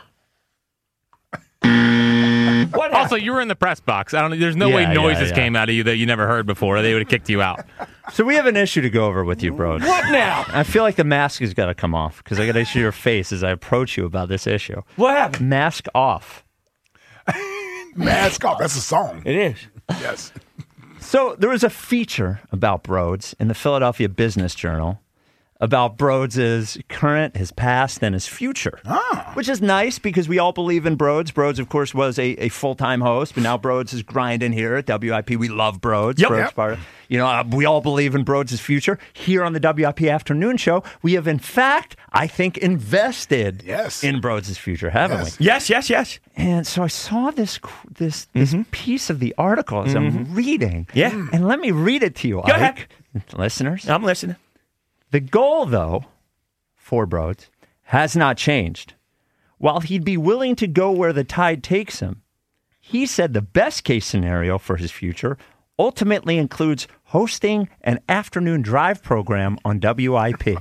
Also, you were in the press box. There's no way noises came out of you that you never heard before. They would have kicked you out. So we have an issue to go over with you, bro. What now? I feel like the mask has got to come off because I got to see your face as I approach you about this issue. What happened? Mask off. Mask off. That's a song. It is. Yes. So there was a feature about Broads in the Philadelphia Business Journal about Broads' current, his past, and his future. Which is nice because we all believe in Broads. Broads, of course, was a full-time host, but now Broads is grinding here at WIP. We love Broads. Yep. Broads we all believe in Broads' future. Here on the WIP Afternoon Show, we have, in fact, I think, invested in Broads' future, haven't we? Yes. And so I saw this piece of the article as I'm reading. Yeah. And let me read it to you, Go ahead. Listeners. I'm listening. The goal, though, for Broads has not changed. While he'd be willing to go where the tide takes him, he said the best-case scenario for his future ultimately includes hosting an afternoon drive program on WIP.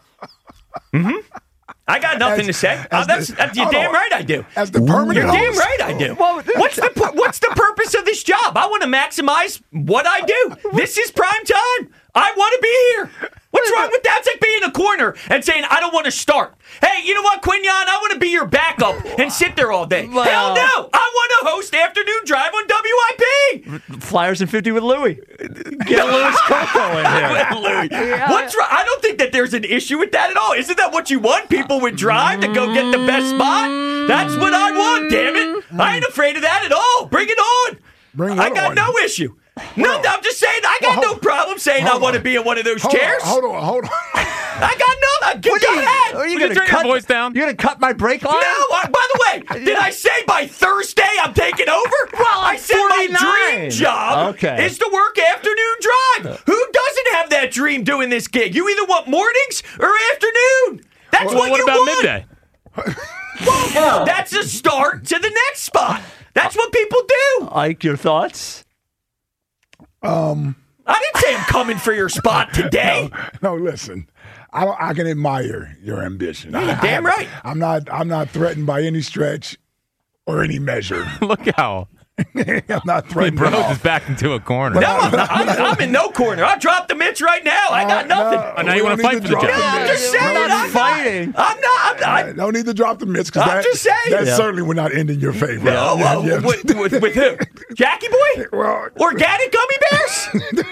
I got nothing to say. You're damn right I do. As the permanent You're damn host? right I do. What's the purpose of this job? I want to maximize what I do. This is prime time. I want to be here. What's wrong with that? It's like being in a corner and saying, I don't want to start. Hey, you know what, Quignon? I want to be your backup and sit there all day. Well, hell no. I want to host Afternoon Drive on WIP. Flyers in 50 with Louie. Get Louis Coco in here. What's wrong? I don't think that there's an issue with that at all. Isn't that what you want? People would drive to go get the best spot? That's what I want, damn it. I ain't afraid of that at all. Bring it on. I got no issue. No, I'm just saying, I got no problem saying I want to be in one of those chairs. Hold on. I got no. Go ahead. Are you going to turn your voice down? You're going to cut my brake line? No, by the way, did I say by Thursday I'm taking over? Well, I said 49. My dream job is to work Afternoon Drive. Who doesn't have that dream doing this gig? You either want mornings or afternoon. That's what you about want. Midday? Well, that's a start to the next spot. That's what people do. Ike, your thoughts? I didn't say I'm coming for your spot today. No, listen. I can admire your ambition. Damn right. I'm not threatened by any stretch or any measure. Look how I'm not threatened. Broads is backed into a corner. No, I'm in no corner. I'll drop the mitts right now. I got nothing. Now you want to fight for the job? I'm just saying. I'm fighting. I'm not. No need to drop the mitts because I'm just saying. That certainly would not end in your favor. With who? Jackie Boy? Organic gummy bears?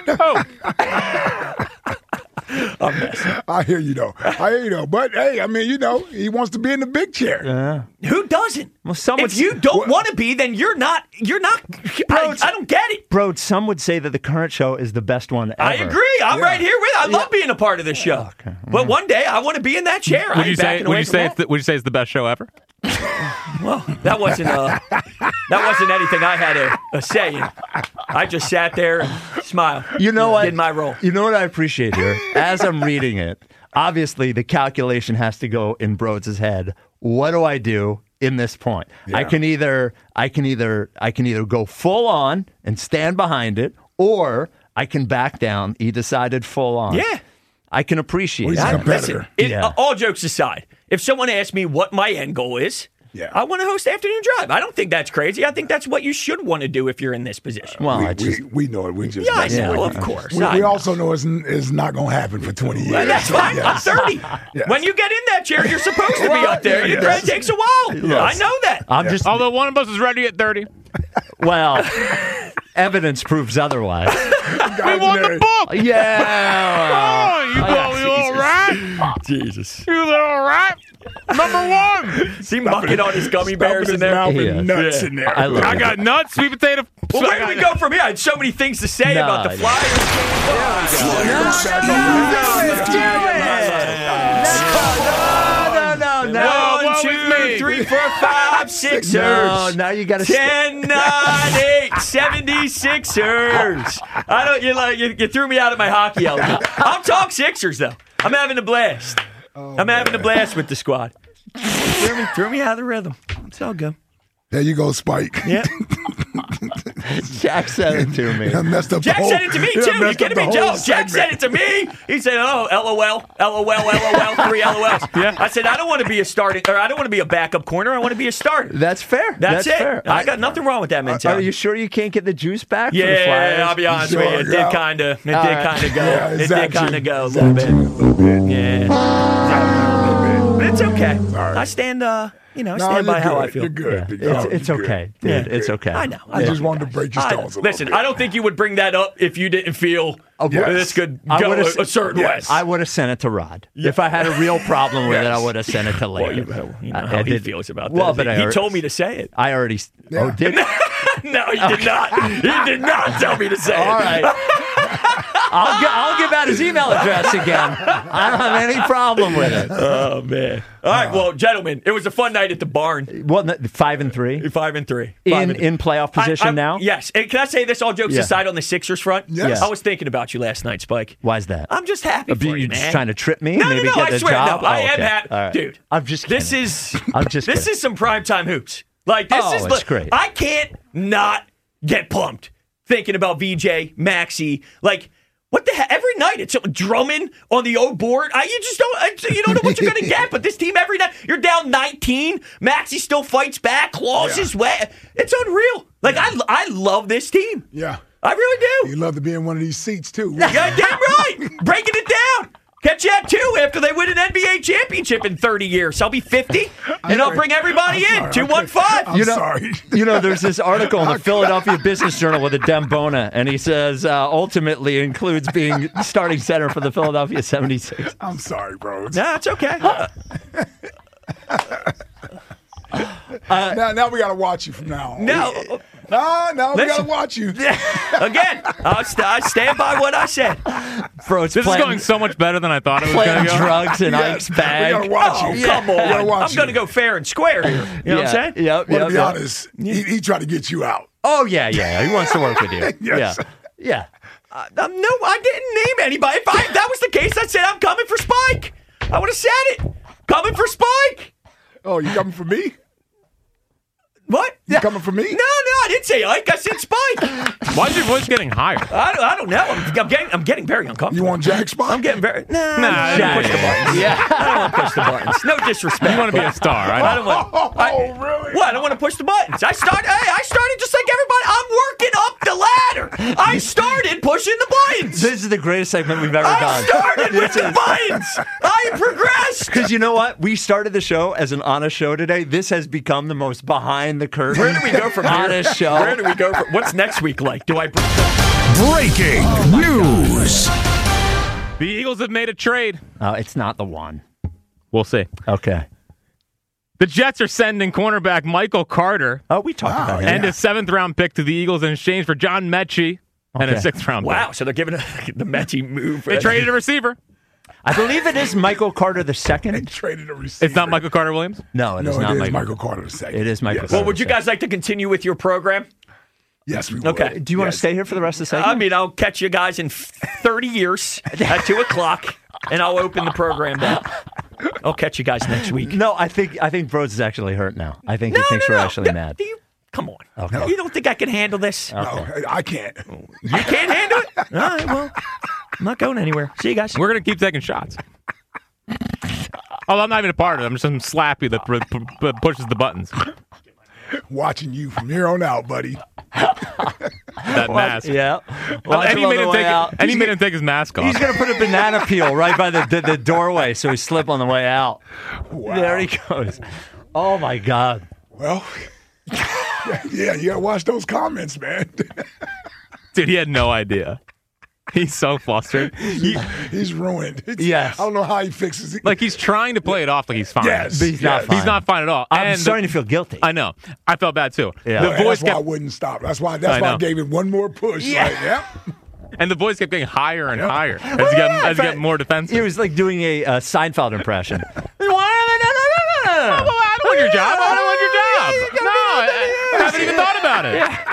I hear you though. But hey, I mean, he wants to be in the big chair. Who doesn't? Well, if you don't want to be, then you're not. I don't get it. Bro, some would say that the current show is the best one ever. I agree. I'm right here with it. I love being a part of this show. Okay. But one day I want to be in that chair. Would you say it's the best show ever? Well, that wasn't anything I had a say in. I just sat there and smiled. You know what? Did my role. You know what I appreciate here? As I'm reading it, obviously the calculation has to go in Broads' head. What do I do in this point? Yeah. I can either go full on and stand behind it, or I can back down. He decided full on. Yeah. I can appreciate that. He's a competitor. Listen, all jokes aside, if someone asks me what my end goal is, I want to host Afternoon Drive. I don't think that's crazy. I think that's what you should want to do if you're in this position. Well, we know it. We just I know, of course. We also know it's not going to happen for 20 years. Well, that's fine. Yes. I'm 30. Yes. When you get in that chair, you're supposed to be up there. It takes a while. Yes. I know that. Although one of us is ready at 30. Well, evidence proves otherwise. We won the book. Yeah. Oh, you little rat. Jesus. You little rat. Number one. Is he mucking on his gummy bears in there? Nuts in there. I got nuts, sweet potato. Well, where do we go from here? I had so many things to say about the Flyers. No. 1, 2, 3, 4, 5, Sixers. No, now you got to 10, 9, 8, 76ers. I don't. You threw me out of my hockey element. I'll talk Sixers though. I'm having a blast. I'm having a blast with the squad. Threw me out of the rhythm. It's all good. There you go, Spike. Yeah. Jack said it to me. Messed up Jack said it to me, too. You kidding me, Joe? Jack said it to me. He said, LOL, 3 LOLs. Yeah. I said, I don't want to be a starting, or I don't want to be a backup corner. I want to be a starter. That's fair. That's it. Fair. I got nothing wrong with that mentality. Are you sure you can't get the juice back for the Flyers? Yeah, I'll be honest with you. It did kind of go. Yeah, It did kind of go a little bit. Yeah. But it's okay. I stand, stand by how I feel. You're good. Yeah. It's okay, dude. Yeah. It's okay. I know. I just wanted to break your stones a little Listen, bit. I don't think you would bring that up if you didn't feel this could go a certain way. I would have sent it to Rod. Yeah. If I had a real problem with it, I would have sent it to Larry. Well, you know how he feels about well, that. But he told me to say it. I already... Yeah. Oh, did he? No, he did not. He did not tell me to say it. All right. I'll give out his email address again. I don't have any problem with it. Oh, man. All right, well, gentlemen, it was a fun night at the barn. Well, 5-3. 5-3. In playoff position now? Yes. And can I say this, all jokes aside, on the Sixers front? Yes. I was thinking about you last night, Spike. Why is that? I'm just happy for you, You're man. just trying to trip me? No, maybe no, get I the swear. job? No, I am okay. happy. All right. Dude, I'm just kidding. This is kidding. some primetime hoops. Like, this is it's great. I can't not get pumped thinking about VJ, Maxey. Like, what the heck? Every night it's drumming on the old board. You don't know what you're going to get. But this team every night, you're down 19. Maxey still fights back, claws his way. It's unreal. Like I love this team. Yeah. I really do. You love to be in one of these seats, too. Yeah, damn right. Breaking it down. Catch you at 2 after they win an NBA championship in 30 years. I'll be 50, and I'll bring everybody in. 215. I'm sorry. There's this article in the Philadelphia Business Journal with a Dembona, and he says ultimately includes being starting center for the Philadelphia 76ers. I'm sorry, bro. No, it's okay. Now we got to watch you from now on. No. No, we got to watch you. Again, I stand by what I said. Bro, this is going so much better than I thought it was going to go. Drugs in Ike's bag. We got to watch you. Come on. I'm going to go fair and square here. You know what I'm saying? Yep. Well, to be honest, he tried to get you out. Oh, yeah. He wants to work with you. Yes. Yeah. No, I didn't name anybody. If that was the case, I'd say I'm coming for Spike. I would have said it. Coming for Spike. Oh, you coming for me? What? You coming for me? No, I didn't say Ike. I said Spike. Why is your voice getting higher? I don't know. I'm getting very uncomfortable. You want Jack's spot? I'm getting very... Nah, Nah, I don't push the buttons. Yeah. I don't want to push the buttons. No disrespect. You want to be a star, right? I don't want... really? What? I don't want to push the buttons. I started just like everybody. I'm working up the ladder. I started pushing the buttons. This is the greatest segment we've ever done. I started with the buttons. I progressed. Because you know what? We started the show as an honest show today. This has become the most behind the curtain. Where do we go from here? Honest show. Where do we go from... What's next week like? Do I... Breaking news. The Eagles have made a trade. Oh, it's not the one. We'll see. Okay. The Jets are sending cornerback Michael Carter Oh, we talked about him. and a 7th-round pick to the Eagles in exchange for John Mechie and a 6th-round pick. Wow, so they're giving the Mechie move. They traded a receiver. I believe it is Michael Carter the second. Traded a receiver. It's not Michael Carter Williams? No, it is No, not it is Michael. Michael Carter the second. It is Michael Yes. Carter. Well, would you guys like to continue with your program? Yes, we would. Okay. Do you want to stay here for the rest of the segment? I mean, I'll catch you guys in 30 years at 2 o'clock, and I'll open the program down. I'll catch you guys next week. No, I think Broads is actually hurt now. I think he thinks we're actually mad. Come on. Okay. You don't think I can handle this? No, I can't. You can't handle it? All right, well, I'm not going anywhere. See you guys. We're going to keep taking shots. Oh, I'm not even a part of it. I'm just some slappy that pushes the buttons. Watching you from here on out, buddy. That mask. Yeah. And he made him take his mask off. He's going to put a banana peel right by the doorway so he slip on the way out. Wow. There he goes. Oh, my God. Well, Yeah, you got to watch those comments, man. Dude, he had no idea. He's so flustered. He's ruined. Yes. I don't know how he fixes it. Like, he's trying to play it off like he's fine. Yes, But he's not fine. He's not fine at all. I'm starting to feel guilty. I know. I felt bad, too. Yeah. The voice That's why I kept, wouldn't stop. That's why I gave it one more push. Yeah. Like, yep. and the voice kept getting higher and higher as he got more defensive. He was like doing a Seinfeld impression. I want your job. I want your job. No, I haven't even thought about it. Yeah.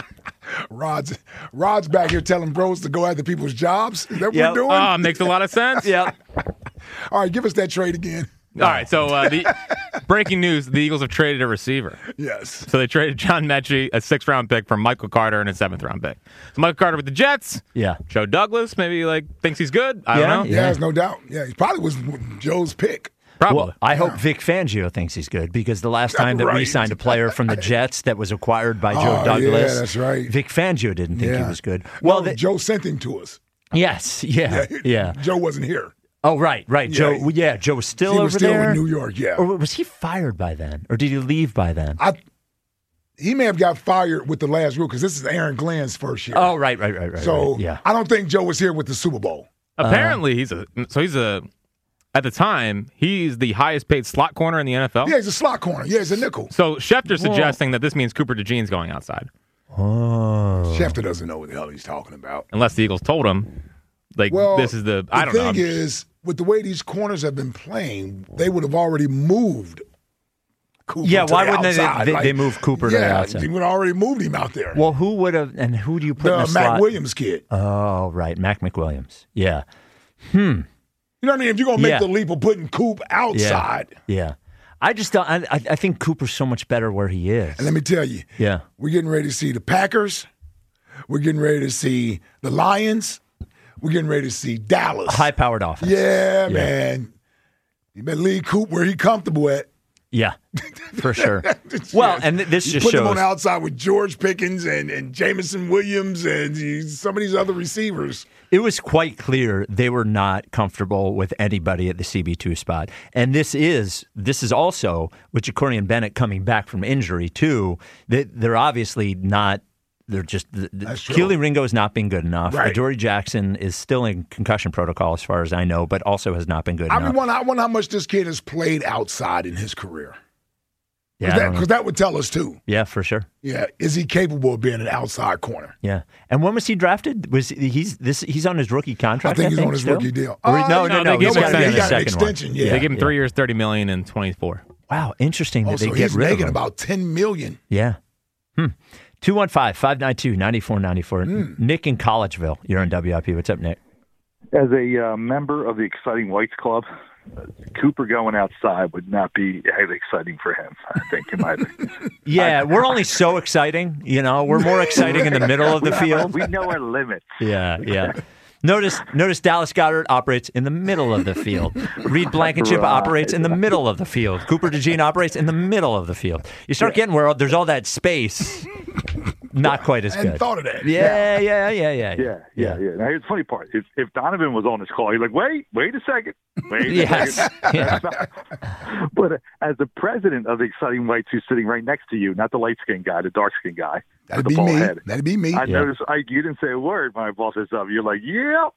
Rod's back here telling bros to go after people's jobs. Is that what we're doing? Makes a lot of sense. Yeah. All right, give us that trade again. All right, so the breaking news, the Eagles have traded a receiver. Yes. So they traded John Mechie, a 6th-round pick, for Michael Carter and a 7th-round pick. So Michael Carter with the Jets. Yeah. Joe Douglas maybe thinks he's good. I don't know. Yeah, there's no doubt. Yeah, he probably was Joe's pick. Probably. Well, I hope Vic Fangio thinks he's good because the last time that we signed a player from the Jets that was acquired by Joe Douglas, yeah, that's right. Vic Fangio didn't think he was good. Well, Joe sent him to us. Yes, yeah. Joe wasn't here. Oh, right. Yeah, Joe was still he over was still there. in New York, yeah. Or was he fired by then? Or did he leave by then? He may have got fired with the last rule because this is Aaron Glenn's first year. Oh, right. So yeah. I don't think Joe was here with the Super Bowl. Apparently, at the time, he's the highest paid slot corner in the NFL. Yeah, he's a slot corner. Yeah, he's a nickel. So Schefter's suggesting that this means Cooper DeJean's going outside. Oh. Schefter doesn't know what the hell he's talking about. Unless the Eagles told him, this is the I don't know. The thing is, with the way these corners have been playing, they would have already moved Cooper to why the wouldn't outside. they move Cooper to the outside? They would have already moved him out there. Well, who would have, and who do you put in the slot? Mac Williams kid. Oh, right, Mac McWilliams. Yeah. You know what I mean? If you're going to make the leap of putting Coop outside. Yeah. I just don't, I think Cooper's so much better where he is. And let me tell you, we're getting ready to see the Packers. We're getting ready to see the Lions. We're getting ready to see Dallas. A high-powered offense. Yeah, man. You better leave Coop where he's comfortable at. Yeah, for sure. Well, and this just put shows. Him on the outside with George Pickens and Jameson Williams and some of these other receivers. It was quite clear they were not comfortable with anybody at the CB2 spot. And this is also, with Jacorian Bennett coming back from injury, too, they're obviously not. They're just Keely Ringo has not been good enough. Right. Adoree Jackson is still in concussion protocol, as far as I know, but also has not been good enough. I wonder how much this kid has played outside in his career. Yeah, because that would tell us too. Yeah, for sure. Yeah, is he capable of being an outside corner? Yeah, and when was he drafted? He's on his rookie contract? I think he's on his still? rookie deal. No, He's got an extension. Yeah, they give him 3 years, $30 million, and 24. Wow, interesting that they get he's rid of making him. about $10 million. Yeah. 215-592-9494. Nick in Collegeville. You're on WIP. What's up, Nick? As a member of the Exciting Whites Club, Cooper going outside would not be highly exciting for him, I think, in my opinion. Yeah, we're only so exciting. We're more exciting in the middle of the field. We know our limits. Yeah. Notice Dallas Goedert operates in the middle of the field. Reed Blankenship operates in the middle of the field. Cooper DeJean operates in the middle of the field. You start getting where there's all that space. Not quite as good. I thought of that. Yeah. Now, here's the funny part. If Donovan was on this call, he'd be like, wait a second. Yes. Yeah. But as the president of the Exciting Whites, who's sitting right next to you, not the light-skinned guy, the dark-skinned guy. That'd be me. Head. That'd be me. I noticed you didn't say a word when I brought this up. You're like, yep.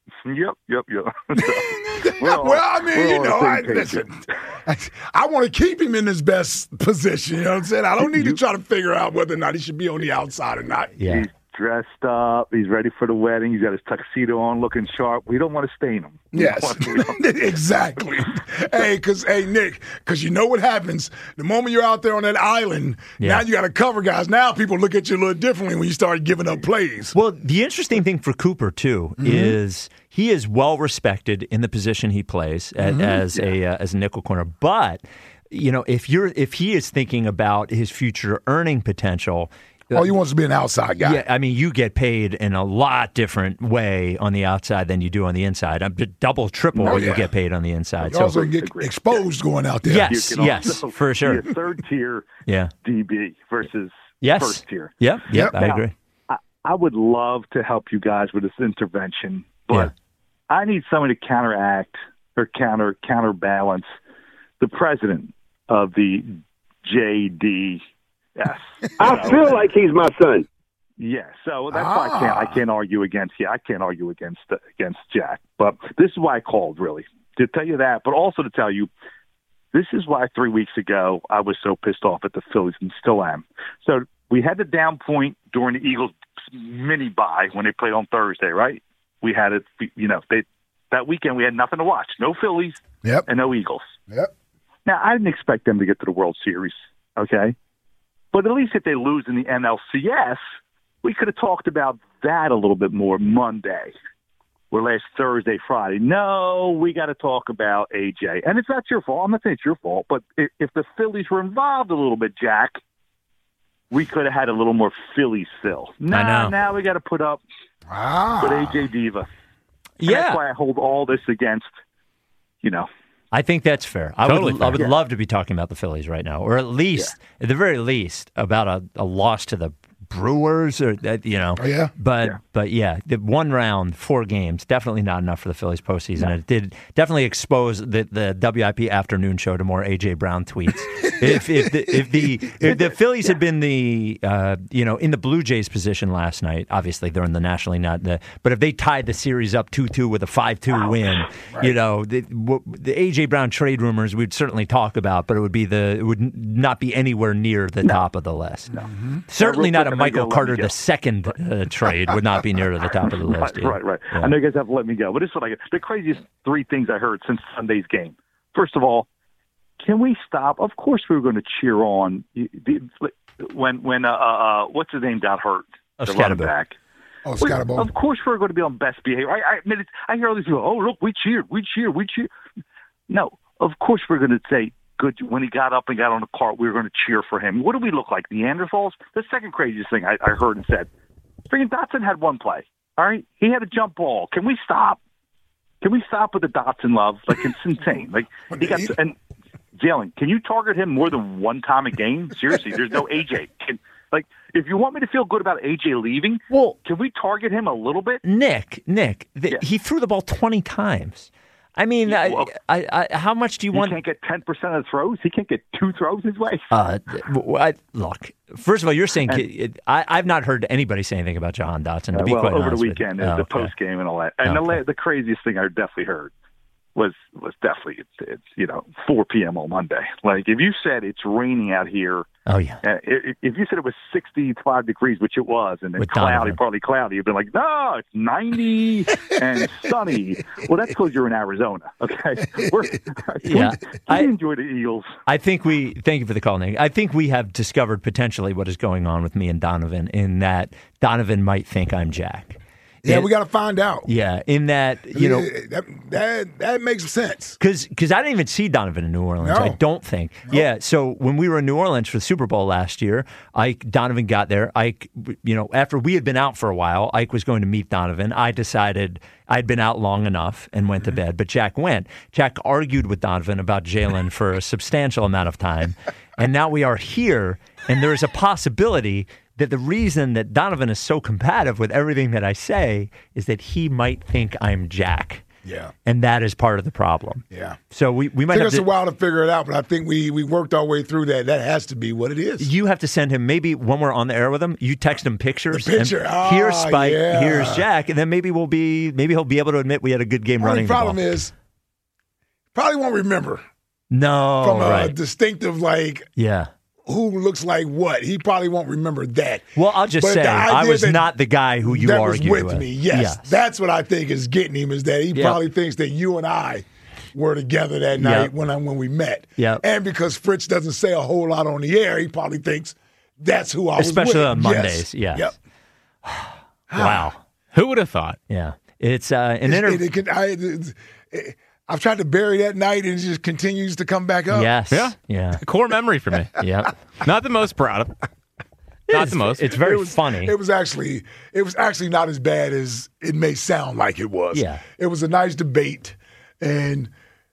Listen, I want to keep him in his best position. You know what I'm saying? I don't need to try to figure out whether or not he should be on the outside or not. Yeah. He's dressed up. He's ready for the wedding. He's got his tuxedo on, looking sharp. We don't want to stain him. Yes, exactly. Nick, because you know what happens. The moment you're out there on that island, now you got to cover guys. Now people look at you a little differently when you start giving up plays. Well, the interesting thing for Cooper, too, is he is well respected in the position he plays as a nickel corner. But, if he is thinking about his future earning potential, he wants to be an outside guy. Yeah, I mean, you get paid in a lot different way on the outside than you do on the inside. Double, triple what you get paid on the inside. You also get exposed going out there. Yes, for sure. Be a third-tier DB versus first tier. Yep, I agree. I would love to help you guys with this intervention, but I need someone to counteract or counterbalance the president of the JD Yes. I feel like he's my son. Yeah, so that's why I can't argue against. Yeah, I can't argue against Jack. But this is why I called, really, to tell you that, but also to tell you this is why 3 weeks ago I was so pissed off at the Phillies and still am. So we had the down point during the Eagles mini bye when they played on Thursday, right? We had it, that weekend we had nothing to watch. No Phillies and no Eagles. Yep. Now, I didn't expect them to get to the World Series, okay? But at least if they lose in the NLCS, we could have talked about that a little bit more Monday or last Thursday, Friday. No, we got to talk about AJ. And it's not your fault. I'm not saying it's your fault. But if the Phillies were involved a little bit, Jack, we could have had a little more Phillies still. Now we got to put up with AJ Diva. And that's why I hold all this against, I think that's fair. I would love to be talking about the Phillies right now, or at least, at the very least, about a loss to the Brewers, or But the 1 round, 4 games, definitely not enough for the Phillies postseason. No. It did definitely expose the WIP afternoon show to more AJ Brown tweets. if the Phillies had been in the Blue Jays position last night, obviously they're in the National League, but if they tied the series up 2-2 with a 5-2 win, the AJ Brown trade rumors we'd certainly talk about, but it would not be anywhere near the top of the list. No. Certainly not a Michael Carter II trade would not be near to the top of the list. Right. Yeah. I know you guys have to let me go, but this is what I get. The craziest 3 things I heard since Sunday's game. First of all, can we stop? Of course we were going to cheer on when what's his name got hurt? The running back. Oh, Scottaboo. Of course we're going to be on best behavior. I admit it. I hear all these people, oh, look, we cheered. No, of course we're going to say, good. When he got up and got on the cart, we were going to cheer for him. What do we look like, Neanderthals? The second craziest thing I heard and said, freaking Dotson had 1 play. All right, he had a jump ball. Can we stop? Can we stop with the Dotson love? Like, it's insane. Like, he got and Jalen, can you target him more than 1 time a game? Seriously, there's no AJ. If you want me to feel good about AJ leaving, can we target him a little bit? Nick, he threw the ball 20 times. I mean, how much do you want? He can't get 10% of the throws. He can't get 2 throws his way. Look, first of all, you're saying I've not heard anybody say anything about Jahan Dotson. To be quite over honest the weekend, the post game and all that. And the craziest thing I definitely heard was definitely it's 4 p.m. on Monday. Like, if you said it's raining out here. Oh yeah. If you said it was 65 degrees, which it was, and then partly cloudy, you'd been like, no, it's 90 and sunny. Well, that's because you're in Arizona. Okay. I enjoy the Eagles. Thank you for the call, Nick. I think we have discovered potentially what is going on with me and Donovan, in that Donovan might think I'm Jack. Yeah, we got to find out. Yeah, in that, that makes sense. Because I didn't even see Donovan in New Orleans, I don't think. No. Yeah, so when we were in New Orleans for the Super Bowl last year, Donovan got there. Ike, after we had been out for a while, Ike was going to meet Donovan. I decided I'd been out long enough and went to bed, but Jack went. Jack argued with Donovan about Jalen for a substantial amount of time, and now we are here, and there is a possibility that the reason that Donovan is so combative with everything that I say is that he might think I'm Jack. Yeah. And that is part of the problem. Yeah. So we might took have us a while to figure it out, but I think we worked our way through that. That has to be what it is. You have to send him, maybe when we're on the air with him, you text him pictures. The picture. Here's Spike, here's Jack, and then maybe he'll be able to admit we had a good game running the ball. The problem is, probably won't remember. No. From a distinctive, yeah. Who looks like what? He probably won't remember that. Well, I'll just say I was not the guy who you argued with. Me. Yes, that's what I think is getting him. Is that he probably thinks that you and I were together that night when we met. Yeah, and because Fritz doesn't say a whole lot on the air, he probably thinks that's who I was with. Especially on Mondays. Yes. Yep. Wow. Who would have thought? Yeah. It's an interview. I've tried to bury that night, and it just continues to come back up. Yes. Yeah. Core memory for me. Yep. Not the most proud of. Not the most. It's very funny. It was actually not as bad as it may sound like it was. Yeah. It was a nice debate, and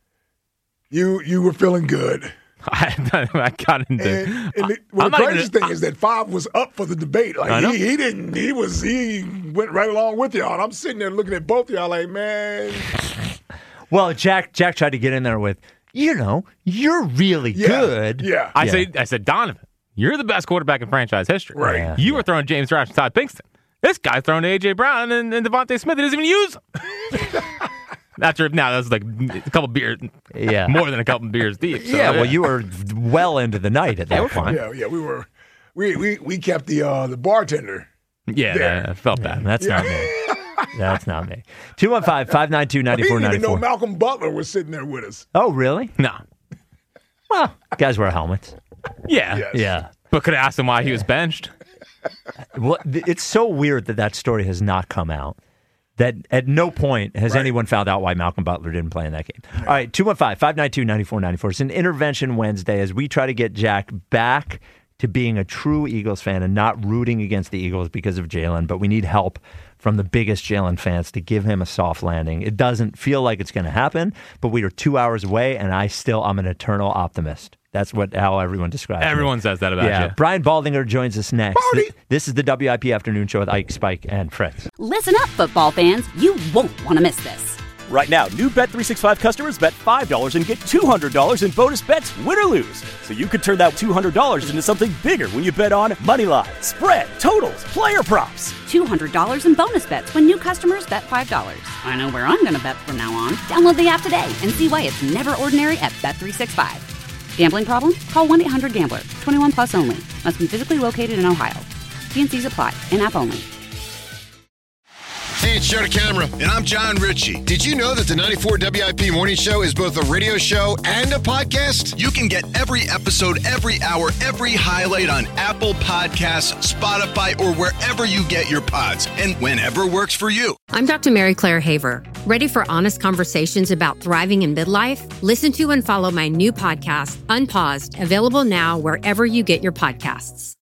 you were feeling good. I got into. The craziest thing is that Five was up for the debate. He didn't. He went right along with y'all. And I'm sitting there looking at both of y'all like, man. Well, Jack tried to get in there with, you're really good. Yeah. I said Donovan. You're the best quarterback in franchise history. Right. Yeah. You were throwing James Josh and Todd Pinkston. This guy's throwing A.J. Brown and Devontae Smith. He doesn't even use them. After now, that's like a couple beers. Yeah. More than a couple beers deep. So, yeah, well, you were well into the night at that point. Yeah, we were. We kept the bartender. Yeah, I felt bad. That's not me. That's not me. 215-592-9494. I didn't even know Malcolm Butler was sitting there with us. Oh, really? No. Well, guys wear helmets. Yeah. Yes. Yeah. But could have asked him why he was benched. Well, it's so weird that story has not come out. That at no point has anyone found out why Malcolm Butler didn't play in that game. All right, 215-592-9494. It's an Intervention Wednesday as we try to get Jack back to being a true Eagles fan and not rooting against the Eagles because of Jalen, but we need help from the biggest Jalen fans to give him a soft landing. It doesn't feel like it's going to happen, but we are 2 hours away, and I'm an eternal optimist. That's how everyone describes it. Everyone says that about you. Brian Baldinger joins us next. This is the WIP Afternoon Show with Ike, Spike, and Fritz. Listen up, football fans. You won't want to miss this. Right now, new Bet365 customers bet $5 and get $200 in bonus bets, win or lose. So you could turn that $200 into something bigger when you bet on Moneyline, spread, totals, player props. $200 in bonus bets when new customers bet $5. I know where I'm going to bet from now on. Download the app today and see why it's never ordinary at Bet365. Gambling problem? Call 1-800-GAMBLER. 21 plus only. Must be physically located in Ohio. T&Cs apply. In-app only. Hey, it's Joe DeCamera. And I'm John Ritchie. Did you know that the 94 WIP Morning Show is both a radio show and a podcast? You can get every episode, every hour, every highlight on Apple Podcasts, Spotify, or wherever you get your pods, and whenever works for you. I'm Dr. Mary Claire Haver. Ready for honest conversations about thriving in midlife? Listen to and follow my new podcast, Unpaused, available now wherever you get your podcasts.